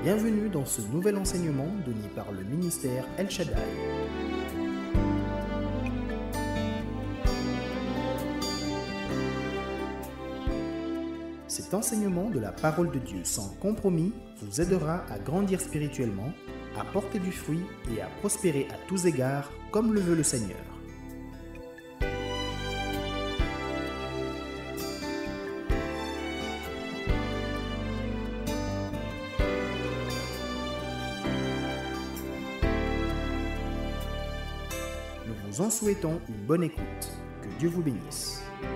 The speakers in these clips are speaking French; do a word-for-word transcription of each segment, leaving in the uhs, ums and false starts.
Bienvenue dans ce nouvel enseignement donné par le ministère El Shaddai. Cet enseignement de la parole de Dieu sans compromis vous aidera à grandir spirituellement, à porter du fruit et à prospérer à tous égards comme le veut le Seigneur. Nous vous en souhaitons une bonne écoute. Que Dieu vous bénisse.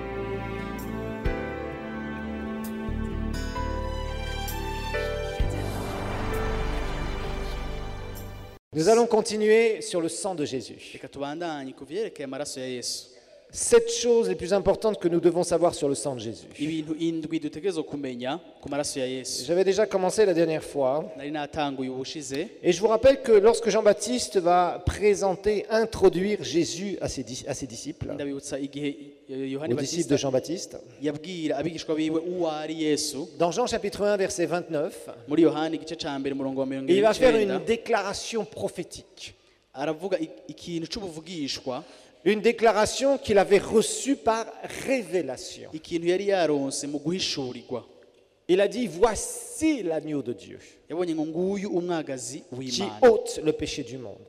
Nous allons continuer sur le sang de Jésus. Reka tubandanye ku vyerekeye amaraso ya Yesu. Sept choses les plus importantes que nous devons savoir sur le sang de Jésus. Ibintu indwi dutegerezwa kumenya ku maraso ya Yesu. J'avais déjà commencé la dernière fois. Nari natanguye ubushize. Et je vous rappelle que lorsque Jean-Baptiste va présenter, introduire Jésus à ses, à ses disciples, Ndabibutsa igihe Yohani aux disciples de Batista Jean-Baptiste, yabwira abigishwa biwe uwo ari Yesu. dans Jean chapitre un, verset vingt-neuf, Muri Yohani igice ca mbere umurongo wa mirongo il va faire icenda, une déclaration prophétique. aravuga i- ikintu c'ubuvugishwa, Une déclaration qu'il avait reçue par révélation. ikintu yari yaronse mu guhishurirwa. Il a dit, voici l'agneau de Dieu Yabonye ngo nguyu umwagazi qui w'Imana ôte le péché du monde.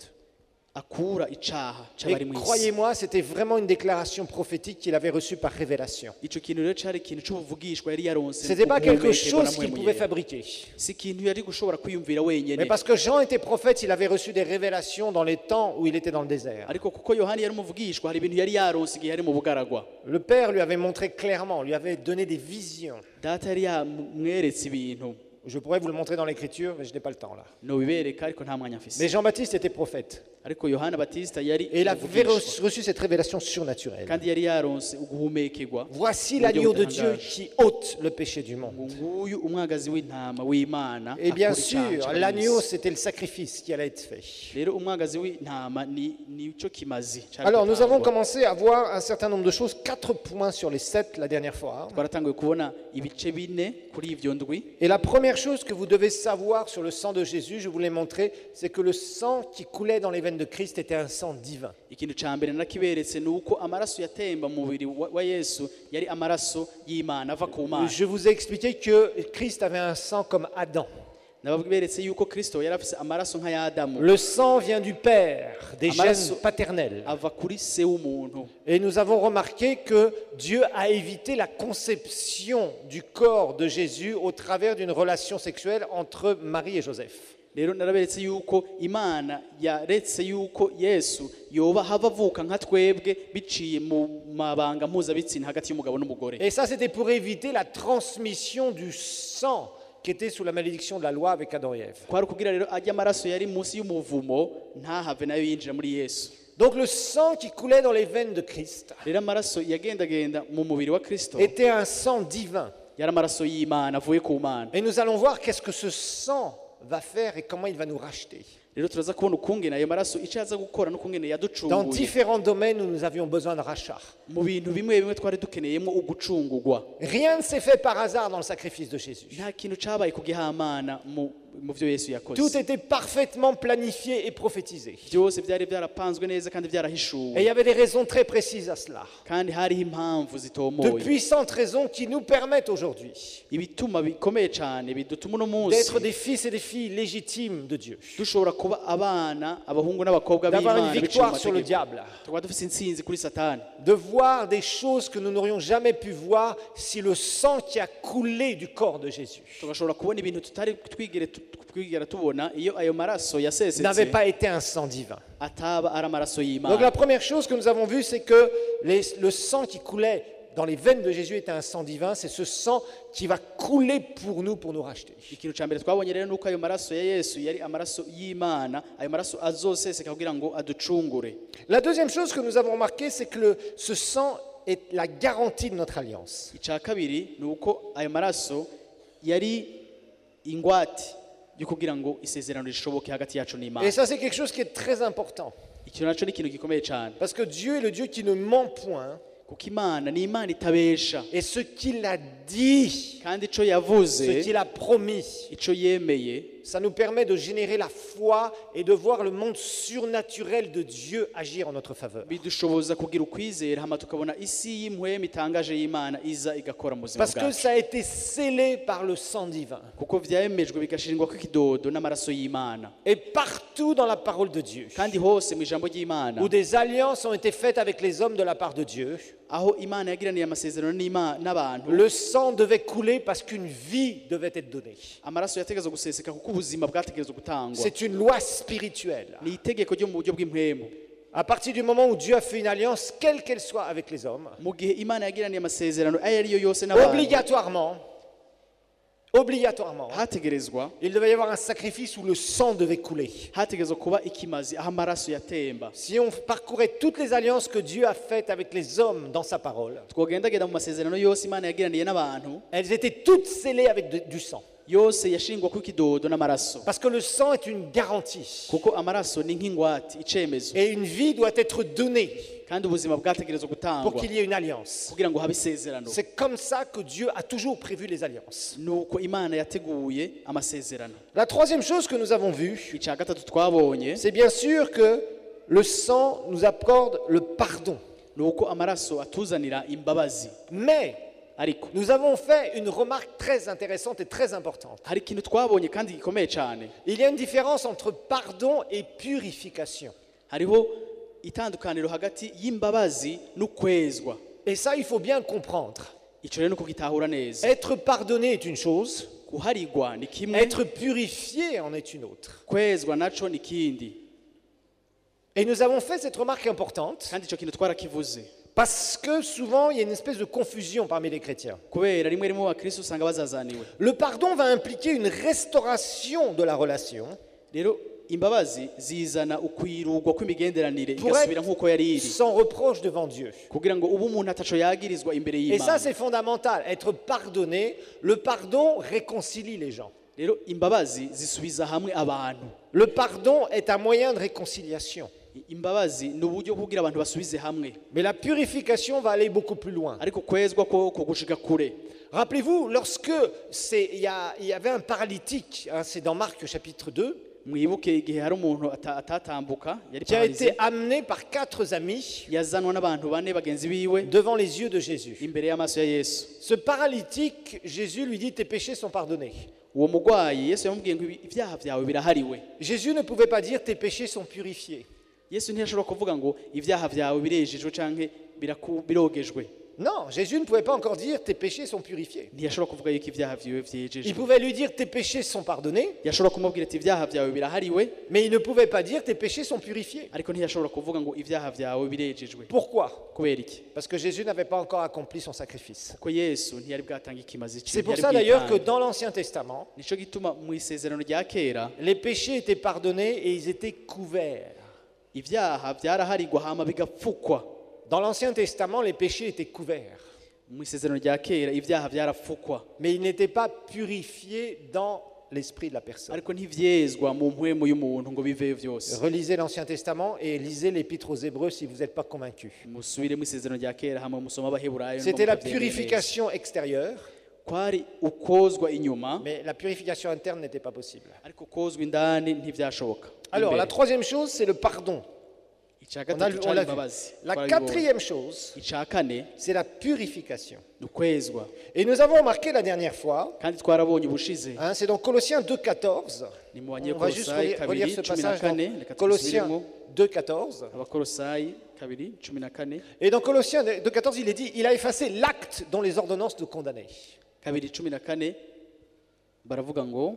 akura icaha Et c'abari mw'isi. croyez-moi, c'était vraiment une déclaration prophétique qu'il avait reçue par révélation. Ico kintu rero cari ikintu c'ubuvugishwa yari yaronse. Ce n'était pas quelque guhumekerwa na chose qu'il mpwemu pouvait yera. fabriquer. Si ikintu yari gushobora kwiyumvira wenyene. Mais parce que Jean était prophète, il avait reçu des révélations dans les temps où il était dans le désert. ariko kuko Yohani yari umuvugishwa hari ibintu yari yaronse igihe yari mu bugaragwa. Le Père lui avait montré clairement, lui avait donné des visions. Data yari yamweretse ibintu Je pourrais vous le montrer dans l'écriture, mais je n'ai pas le temps là. nobibereka ariko nta mwanya mfise. Mais Jean-Baptiste était prophète. Ariko Yohana Batista yari Et il avait umuvugishwa. reçu cette révélation surnaturelle. kandi yari yaronse uguhumekerwa. Voici Uburyo l'agneau de Dieu butangaje. qui ôte le péché du monde. ngo nguyu umwagazi w'intama w'Imana. Et bien akura icaha sûr, c'abari l'agneau, mw'isi. c'était le sacrifice qui allait être fait. Rero umwagazi w'intama ni nico kimazi. cari Alors, nous avons gutangwa. commencé à voir un certain nombre de choses, quatre points sur les sept la dernière fois. twaratanguye kubona ibice bine kuri ivyo ndwi. Et la première chose que vous devez savoir sur le sang de Jésus, je vous l'ai montré, c'est que le sang qui coulait dans les veines de Christ était un sang divin. ikintu ca mbere nakiberetse ni uko amaraso yatemba mu mubiri wa wa Yesu yari amaraso y'Imana ava ku Mana. Je vous ai expliqué que Christ avait un sang comme Adam. nababeretse yuko Kristo yari afise amaraso nka ya Adamu. Le sang vient du Père, des Amaraso- gènes paternels. ava kuri se w'umuntu. Et nous avons remarqué que Dieu a évité la conception du corps de Jésus au travers d'une relation sexuelle entre Marie et Joseph. rero naraberetse yuko Imana yaretse yuko Yesu yoba hava avuka nka twebwe biciye mu mabanga mpuzabitsina hagati y'umugabo n'umugore. Et ça, c'était pour éviter la transmission du sang qui était sous la malédiction de la loi avec Adam et Ève. kwari kugira rero ajya amaraso yari munsi y'umuvumo ntahave nayo yinjira muri Yesu. Donc le sang qui coulait dans les veines de Christ rero amaraso yagendagenda mu mubiri wa Kristo était un sang divin. yari amaraso y'Imana avuye ku Mana. Et nous allons voir qu'est-ce que ce sang va faire et comment il va nous racheter. rero turaza kubona ukungene ayo maraso icyo aza gukora n'ukungene Dans yaducunguye différents domaines où nous avions besoin de rachat. mu bintu bimwe bimwe twari dukeneyemo ugucungurwa. Rien ne s'est fait par hasard dans le sacrifice de Jésus. nta kintu cabaye ku gihamana mu mu byo Yesu Tout yakoze. était parfaitement planifié et prophétisé. byose byari byarapanzwe neza kandi Et il byarahishuwe, y avait des raisons très précises à cela. kandi hariho impamvu De zitomoye, puissantes raisons qui nous permettent aujourd'hui ibituma bikomeye cyane bidutuma uno munsi d'être des fils et des filles légitimes de Dieu. dushobora kuba abana abahungu n'abakobwa D'avoir une b'Imana biciye mu victoire sur le mategeko. diable. tukaba dufite intsinzi kuri Satani, De voir des choses que nous n'aurions jamais pu voir si le sang qui a coulé du corps de Jésus tugashobora kubona ibintu tutari twigere twigera tubona iyo ayo maraso n'avait yasesetse pas été un sang divin. ataba ari amaraso Donc y'Imana. la première chose que nous avons vue, c'est que les- le sang qui coulait dans les veines de Jésus était un sang divin. C'est ce sang qui va couler pour nous, pour nous racheter. ikintu cya mbere twabonye rero nuko ayo maraso ya Yesu yari amaraso y'Imana, ayo maraso azoseseka kugira ngo aducungure. La deuxième chose que nous avons remarqué, c'est que le- ce sang est la garantie de notre alliance. icya kabiri ni uko ayo maraso yari ingwate yo kugira ngo isezerano rishoboke hagati yacu Et n'Imana. ça, c'est quelque chose qui est très important. Ikintu naco ni ikintu gikomeye cyane Parce que Dieu est le Dieu qui ne ment point. kuko Imana ni Imana itabesha, Et ce qu'il a dit, kandi ico ce yavuze, qu'il a promis, ico yemeye, ça nous permet de générer la foi et de voir le monde surnaturel de Dieu agir en notre faveur. bidushoboza kugira ukwizera hama tukabona isi y'impwemu itangaje y'Imana iza igakora mu buzima Parce que bwacu ça a été scellé par le sang divin. kuko vyemejwe bigashingwa kw'ikidodo n'amaraso y'Imana Et partout dans la parole de Dieu, kandi hose mu ijambo ry'Imana où des alliances ont été faites avec les hommes de la part de Dieu, aho Imana yagiraniye amasezerano n'Ima- n'abantu le sang devait couler parce qu'une vie devait être donnée. amaraso yategezwa guseseka kuko ubuzima bwategezwa gutangwa C'est une loi spirituelle. ni itegeko ryo mu buryo bw'impwemu À partir du moment où Dieu a fait une alliance, quelle qu'elle soit avec les hommes, mu gihe Imana yagiraniye amasezerano ayo ariyo yose n'abantu obligatoirement, obligatoirement, hategerezwa il devait y avoir un sacrifice où le sang devait couler. hategerezwa kuba ikimazi aho amaraso yatemba Si on parcourait toutes les alliances que Dieu a faites avec les hommes dans sa parole, twogendagenda mu masezerano yose Imana yagiraniye n'abantu elles étaient toutes scellées avec de- du sang. yose yashingwa kw'ikidodo n'amaraso Parce que le sang est une garantie. kuko amaraso ni nk'ingwate icemezo Et une vie doit être donnée kandi ubuzima bwategerezwa pour gutangwa qu'il y ait une alliance. kugira ngo habe isezerano C'est comme ça que Dieu a toujours prévu les alliances. nuko Imana yateguye amasezerano La troisième chose que nous avons vue, icya gatatu twabonye c'est bien sûr que le sang nous accorde le pardon. nuko amaraso atuzanira imbabazi Mais ariko nous avons fait une remarque très intéressante et très importante. hari ikintu twabonye kandi gikomeye cyane Il y a une différence entre pardon et purification. hariho itandukaniro hagati y'imbabazi n'ukwezwa Et ça, il faut bien le comprendre. icyo rero ni ukugitahura neza Être pardonné est une chose, kuharigwa ni kimwe être purifié en est une autre. kwezwa naco ni kindi Et nous avons fait cette remarque importante kandi icyo kintu twarakivuze parce que souvent il y a une espèce de confusion parmi les chrétiens. kubera rimwe rimwe abakristo usanga bazazaniwe Le pardon va impliquer une restauration de la relation rero imbabazi zizana ukwirugwa kw'imigenderanire pour igasubira nk'uko yari être iri sans reproche devant Dieu. kugira ngo ubu umuntu ataco yagirizwa imbere Et ça, y'Imana c'est fondamental. Être pardonné, le pardon réconcilie les gens. rero imbabazi zisubiza hamwe abantu Le pardon est un moyen de réconciliation. imbabazi ni uburyo bwo kugira abantu basubize hamwe Mais la purification va aller beaucoup plus loin. ariko kwezwa ko ko gushika kure Rappelez-vous, lorsque c'est- il y, a- il y avait un paralytique, hein, c'est dans Marc chapitre deux, mwibuke igihe hari umuntu ata- atatambuka yari qui a été paralysé amené par quatre amis yazanwa n'abantu bane bagenzi biwe devant les yeux de Jésus. imbere y'amaso ya Yesu Ce paralytique, Jésus lui dit, tes péchés sont pardonnés. uwo mugwayi Yesu yamubwiye ngo ibi- ibyaha byawe birahariwe Jésus ne pouvait pas dire, tes péchés sont purifiés. Yesu ntiyashobora kuvuga ngo ibyaha byawe birejejwe canke biraku- birogejwe Non, Jésus ne pouvait pas encore dire, tes péchés sont purifiés. ntiyashobora kuvuga yuko ibyaha byiwe Il vyejejwe pouvait lui dire, tes péchés sont pardonnés, yashobora kumubwira ati ibyaha byawe birahariwe mais il ne pouvait pas dire, tes péchés sont purifiés. ariko ntiyashobora kuvuga ngo ibyaha byawe birejejwe Pourquoi? kubera iki Parce que Jésus n'avait pas encore accompli son sacrifice. kuko Yesu ntiyari bwatanga ikimazi C'est pour ntiyari ça d'ailleurs que bwitange. dans l'Ancien Testament, nico gituma mu isezerano rya kera les péchés étaient pardonnés et ils étaient couverts. ibyaha byaraharigwa hama bigapfukwa Dans l'Ancien Testament, les péchés étaient couverts, mu isezerano rya kera ibyaha byarapfukwa mais ils n'étaient pas purifiés dans l'esprit de la personne. ariko ntivyezwa mu mpwemu y'umuntu ngo biveyo vyose Relisez l'Ancien Testament et lisez l'Épître aux Hébreux si vous n'êtes pas convaincus. musubire mu isezerano rya kera hama musoma abaheburayo C'était la mukavyemera neza. purification extérieure, kwari ukozwa inyuma mais la purification interne n'était pas possible. ariko kozwa indani ntivyashoboka Alors, la Imbere. troisième chose, c'est le pardon. Ica On a, gatatu on cari l'a vu. imbabazi La twarabibonye. quatrième chose, ica kane c'est la purification. ni ukwezwa Et nous avons remarqué la dernière fois, kandi twarabonye ubushize hein, c'est dans Colossiens deux quatorze. ni mu On va juste banyekolosayi relire, relire kabiri ce cumi na passage kane dans reka Colossiens tubisubiremo deux quatorze. abakolosayi kabiri cumi na kane Et dans Colossiens deux quatorze, il est dit, il a effacé l'acte dont les ordonnances nous condamnaient. kabiri cumi na kane baravuga ngo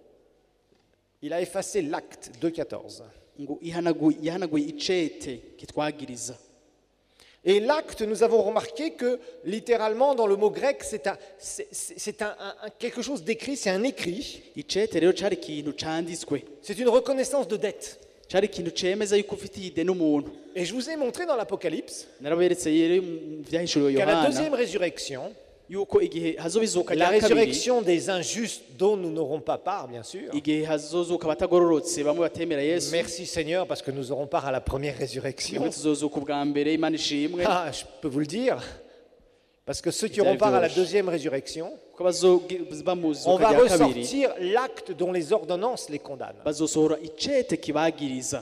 Il a effacé l'acte deux quatorze. ngo ihanaguye yahanaguye icete kitwagiriza Et l'acte, nous avons remarqué que littéralement dans le mot grec, c'est un, c'est, c'est- c'est un- un- un- quelque chose d'écrit, c'est un écrit. icete rero cari ikintu canditswe C'est une reconnaissance de dette. cari ikintu cemeza yuko ufitiye ide n'umuntu Et je vous ai montré dans l'Apocalypse naraberetse rero mu vyahishuriwe qu'à la yohana deuxième résurrection, yuko igihe hazobizuka la rya kabiri résurrection des injustes dont nous n'aurons pas part, bien sûr. igihe hazozuka abatagororotse bamwe batemera yesu Merci Seigneur parce que nous aurons part à la première résurrection. twebwe tuzozuka ubwa mbere imana ishimwe Ah, je peux vous le dire, Parce que ceux qui Ibyari auront part à la byoroshye. deuxième résurrection, ko bazogi- bamuzuka on va rya kabiri ressortir l'acte dont les ordonnances les condamnent. bazosohora icete kibagiriza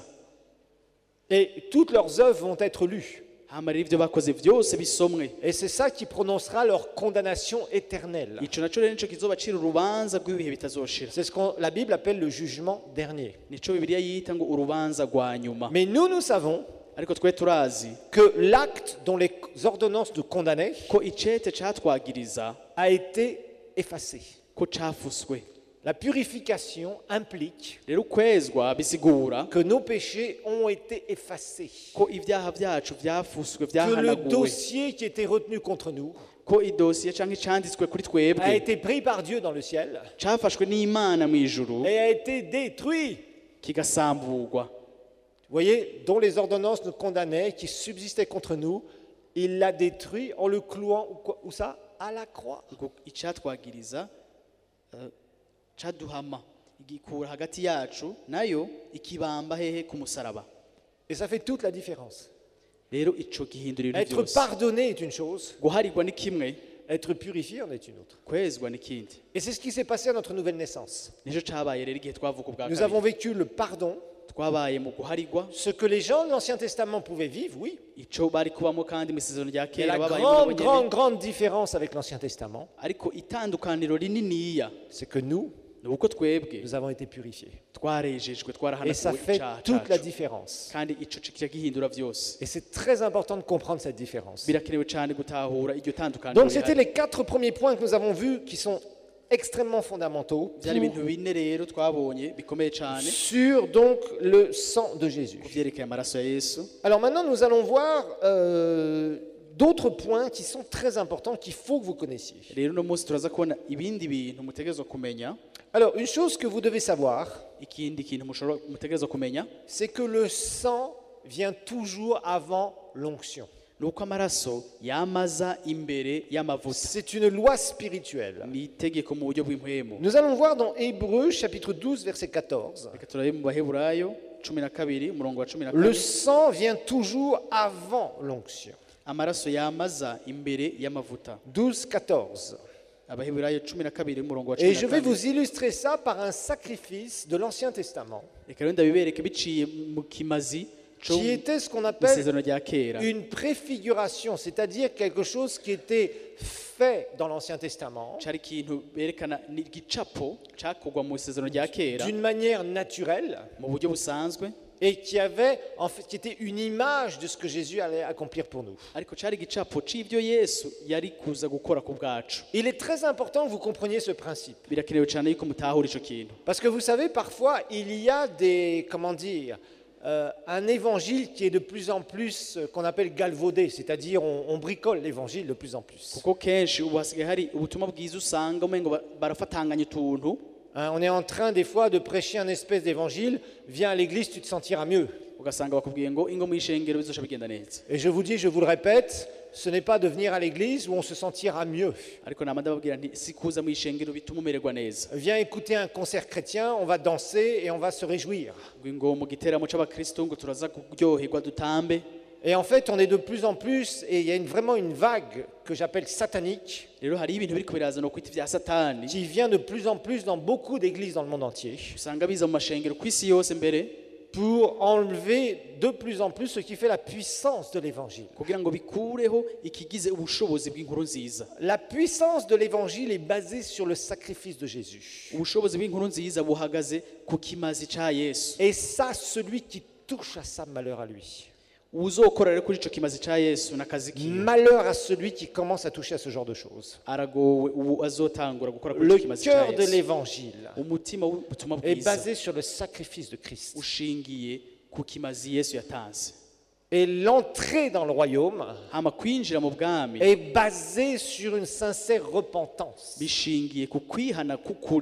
Et toutes leurs œuvres vont être lues. hama rero ibyo bakoze byose bisomwe. Et c'est ça qui prononcera leur condamnation éternelle. ico naco rero nico kizobacira urubanza rw'ibihe bitazoshira. C'est ce que la Bible appelle le jugement dernier. nico bibiliya yita ngo urubanza rwa nyuma. Mais nous, nous savons ariko twe turazi que l'acte dont les ordonnances nous condamnaient ko icete catwagiriza a été effacé. ko cafuswe. La purification implique rero ukwezwa bisigura que nos péchés ont été effacés. ko ibyaha byacu vyafuswe Que le vyahanaguwe, dossier qui était retenu contre nous ko idosiye canke icanditswe kuri a twebwe été pris par Dieu dans le ciel cafashwe n'Imana mw'ijuru et a été détruit. kigasamburwa. Vous voyez, dont les ordonnances nous condamnaient, qui subsistaient contre nous, il l'a détruit en le clouant, où, quoi- où ça à la croix. ngo icatwagiriza eh, caduhama igikura hagati yacu nayo ikibamba hehe ku musaraba. Et ça fait toute la différence. rero ico gihindura ibintu Être byose. pardonné est une chose, guharirwa ni kimwe, être purifié en est une autre. kwezwa n'ikindi. Et c'est ce qui s'est passé à notre nouvelle naissance. nico cabaye rero igihe twavuka ubwa Nous avons kabiri. vécu le pardon, twabaye mu guharirwa ce que les gens de l'Ancien Testament pouvaient vivre, oui. ico bari kubamo kandi mu isezerano rya Et kera la babaye grande, muri grande, nyene. grande différence avec l'Ancien Testament, ariko itandukaniro rininiya c'est que nous, ni uko twebwe nous avons été purifiés. twarejejwe Et ça twarahanaguwe fait icaha toute la cacu. différence. kandi ico kica gihindura vyose. Et c'est très important de comprendre cette différence. birakenewe cyane gutahura iryo tandukaniro Donc c'était rihari. les quatre premiers points que nous avons vus qui sont extrêmement fondamentaux byari ibintu pour- bine rero twabonye bikomeye cyane sur donc le sang de Jésus. ku vyerekeye amaraso ya Yesu. Alors maintenant nous allons voir euh, d'autres points qui sont très importants qu'il faut que vous connaissiez. rero uno munsi turaza kubona ibindi bintu mutegerezwa kumenya. Alors une chose que vous devez savoir, ikindi kintu mushobora mutegerezwa kumenya c'est que le sang vient toujours avant l'onction. ni uko amaraso yamaza imbere y'amavuta. C'est une loi spirituelle. ni itegeko mu buryo bw'impwemu. Nous allons voir dans Hébreux chapitre douze verset quatorze. reka turabe mu baheburayo cumi na kabiri umurongo wa cumi na Le kabiri. sang vient toujours avant l'onction. amaraso yamaza imbere y'amavuta. douze quatorze. abaheburayo cumi na kabiri umurongo wa cumi Et na je vais kabiri. vous illustrer ça par un sacrifice de l'Ancien Testament, reka rero ndabibereke biciye mu kimazi co qui était ce qu'on mu appelle isezerano rya kera. une préfiguration, c'est-à-dire quelque chose qui était fait dans l'Ancien Testament cari ikintu berekana ni igicapo cakorwa mu isezerano rya kera d'une manière naturelle mu buryo busanzwe, et qui avait en fait qui était une image de ce que Jésus allait accomplir pour nous. ariko cari igicapo c'ivyo Yesu yari kuza gukora ku bwacu. Il est très important que vous compreniez ce principe, birakenewe cyane yuko mutahura ico kintu, parce que vous savez parfois il y a des comment dire euh, un évangile qui est de plus en plus euh, qu'on appelle galvaudé, c'est-à-dire on, on bricole l'évangile de plus en plus. kuko kenshi ubu hasigaye hari ubutumwa bwiza usanga umengo ba- barafatanganya utuntu. Hein, on est en train des fois de prêcher un espèce d'évangile, viens à l'église, tu te sentiras mieux. ugasanga bakubwiye ngo ingo mu ishengero bizosha bigenda neza, Et je vous dis, je vous le répète, ce n'est pas de venir à l'église où on se sentira mieux. ariko nama ndababwira nti si kuza mu ishengero bituma umererwa neza. Viens écouter un concert chrétien, on va danser et on va se réjouir. ngo ingo mu giteramo c'abakristo ngo turaza kuryoherwa dutambe. Et en fait, on est de plus en plus, et il y a une- vraiment une vague que j'appelle satanique, rero hari ibintu biriko biraza no kwita vya satani qui vient de plus en plus dans beaucoup d'églises dans le monde entier, usanga biza mu mashengero ku isi yose mbere pour enlever de plus en plus ce qui fait la puissance de l'évangile. kugira ngo bikureho ikigize ubushobozi bw'inkuru nziza. La puissance de l'évangile est basée sur le sacrifice de Jésus. ubushobozi bw'inkuru nziza buhagaze ku kimazi ca Yesu. Et ça, celui qui touche à ça, malheur à lui. uzokora rero kuri ico kimazi ca Yesu n'akazi kiwe Malheur à celui qui commence à toucher à ce genre de choses. aragowe ubu azotangura gukora kuri Le ico kimazi ca cœur de Yesu. l'évangile umutima w'ubutumwa est bwiza basé sur le sacrifice de Christ. ushingiye ku kimazi Yesu yatanze. Et l'entrée dans le royaume hama kwinjira mu bwami est basée sur une sincère repentance. bishingiye ku kwihana k'ukuri.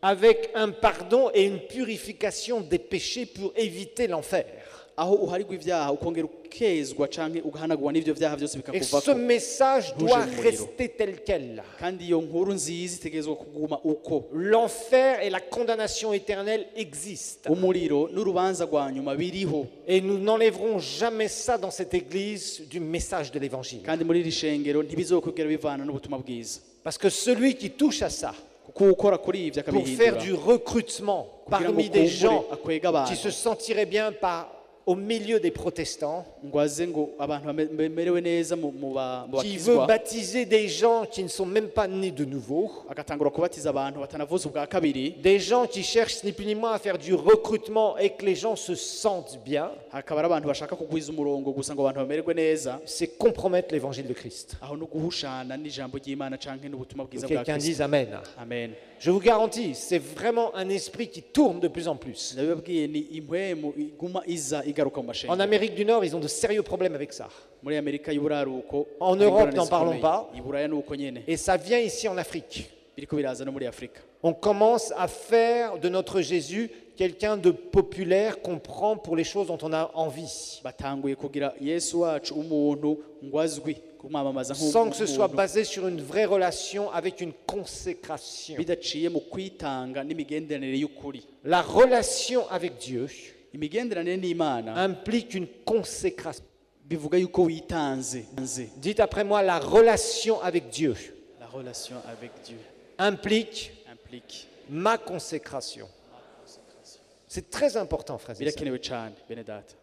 avec un pardon et une purification des péchés pour éviter l'enfer. aho uharigwa ivyaha ukongera ukezwa canke ugahanagurwa n'ivyo vyaha vyose Et ce bikakuvako message doit Rouge et le rester tel quel. kandi iyo nkuru nziza itegerezwa kuguma uko L'enfer et la condamnation éternelle existent. umuriro n'urubanza rwa nyuma biriho Et nous n'enlèverons jamais ça dans cette église du message de l'évangile. kandi muri iri shengero ntibizokugera bivana n'ubutumwa bwiza Parce que celui qui touche à ça, kuko ukora kuri ivyo pour faire akabihindura du recrutement kugira ngo parmi des kumbure gens akwega qui abantu se sentiraient bien par, au milieu des protestants, ngo aze ngo abantu bame- bemerewe neza mu mu ba- mu qui veut bakizwa baptiser des gens qui ne sont même pas nés de nouveau, agatangura kubatiza abantu batanavuze ubwa kabiri des gens qui cherchent ni plus ni moins à faire du recrutement et que les gens se sentent bien, hakaba ari abantu bashaka kugwiza umurongo gusa ngo abantu bamererwe neza c'est compromettre l'évangile de Christ. aho no guhushana n'ijambo ry'Imana canke n'ubutumwa Que bwiza bwa quelqu'un Kristo. dise Amen. Amen. Je vous garantis, c'est vraiment un esprit qui tourne de plus en plus. ndabibabwiye ni impwemu iguma iza igaruka mu En mashengero Amérique du Nord, ils ont de sérieux problèmes avec ça. muri Amerika y'uburaruko En hari Europe, ingorane n'en parlons zikomeye. pas. i Buraya nuko nyene Et ça vient ici en Afrique. biriko biraza no muri Afrika. On commence à faire de notre Jésus quelqu'un de populaire qu'on prend pour les choses dont on a envie, batanguye kugira Yesu wacu umuntu ngo azwi kumwamamaza sans que ce soit nk'umuntu basé sur une vraie relation avec une consécration. bidaciye mu kwitanga n'imigenderanire y'ukuri. La relation avec Dieu Imigenderanire n'Imana implique une consécration. bivuga yuko witanze. Dites après moi, la relation avec Dieu La relation avec Dieu implique implique ma consécration. C'est très important, frères et sœurs. birakenewe cyane bene data.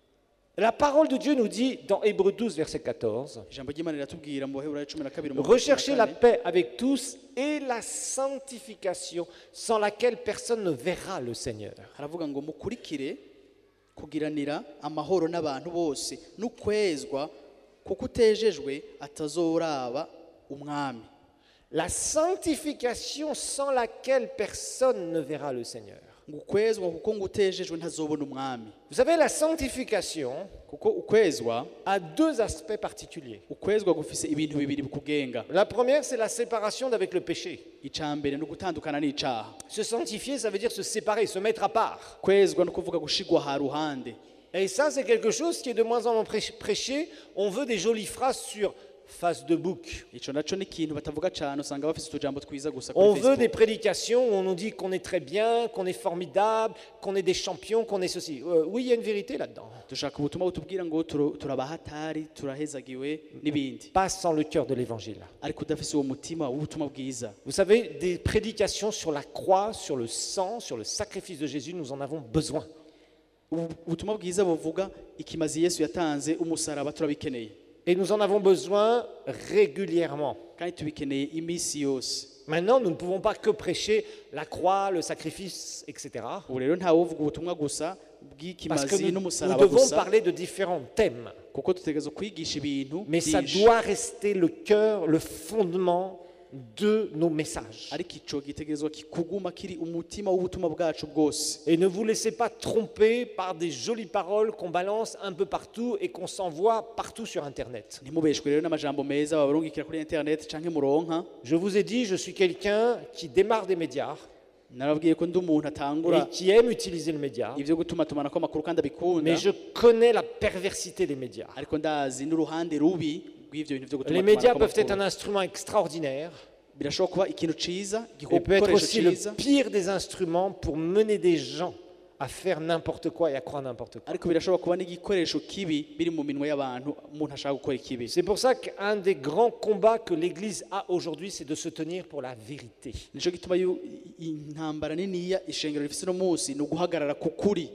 La parole de Dieu nous dit dans Hébreux douze, verset quatorze, Ijambo ry'Imana riratubwira mu Baheburayo cumi na kabiri umurongo wa cumi na recherchez la kane, paix avec tous et la sanctification sans laquelle personne ne verra le Seigneur. haravuga ngo mukurikire kugiranira amahoro n'abantu bose n'ukwezwa kuko utejejwe atazoraba umwami. La sanctification sans laquelle personne ne verra le Seigneur. ngo ukwezwa kuko ngo utejejwe ntazobona umwami. Vous savez, la sanctification kuko ukwezwa a deux aspects particuliers. ukwezwa gufise ibintu bibiri bikugenga. La première, c'est la séparation d'avec le péché. icambere no gutandukana n'icaha. Se sanctifier, ça veut dire se séparer, se mettre à part. kwezwa no kuvuga gushigwa ha ruhande. Et ça, c'est quelque chose qui est de moins en moins prêch- prêché. On veut des jolies phrases sur face de bouc. ico naco ni ikintu batavuga cane usanga bafise utujambo twiza gusa On kuri veut des Facebook. prédications où on nous dit qu'on est très bien, qu'on est formidable, qu'on est des champions, qu'on est ceci. Euh, oui, il y a une vérité là-dedans. dushaka ubutumwa butubwira ngo turo- turabahatari turahezagiwe n'ibindi Pas sans le cœur de l'évangile. ariko udafise uwo mutima w'ubutumwa bwiza. Vous savez, des prédications sur la croix, sur le sang, sur le sacrifice de Jésus, nous en avons besoin. Ubu- ubutumwa bwiza buvuga ikimazi Yesu yatanze umusaraba turabikeneye Et nous en avons besoin régulièrement. kandi tubikeneye imisi yose. Maintenant, nous ne pouvons pas que prêcher la croix, le sacrifice, et cetera. ubu rero ntawe uvuga ubutumwa gusa Parce que bw'ikimazi nous, nous n'umusaraba devons gusa parler de différents thèmes. kuko dutegereza kwigisha ibintu Mais ça byinshi. doit rester le cœur, le fondement de nos messages. ariko ico gitegerezwa ki- kuguma kiri umutima w'ubutumwa bwacu bwose. Et ne vous laissez pas tromper par des jolies paroles qu'on balance un peu partout et qu'on s'envoie partout sur Internet. ntimubeshwe rero n'amajambo meza babarungikira kuri internet canke muronka. Je vous ai dit, je suis quelqu'un qui démarre des médias narabwiye ko ndi umuntu atangura et qui aime utiliser le média, ivyo gutuma tumanako amakuru kandi abikunda, mais je connais la perversité des médias. ariko ndazi n'uruhande rubi rw'ivyo bintu vyo gutuma Les médias tumanako peuvent être un amakuru. instrument extraordinaire birashobora kuba ikintu ciza et peut être igikoresho aussi le ciza, pire des instruments pour mener des gens à faire n'importe quoi et à croire n'importe quoi. ariko birashobora kuba n'igikoresho kibi biri mu minwe y'abantu umuntu ashaka gukora ikibi. C'est pour ça qu'un des grands combats que l'Église a aujourd'hui, c'est de se tenir pour la vérité. nico gituma yu- intambara niniya ishengero rifise no munsi ni uguhagarara ku kuri.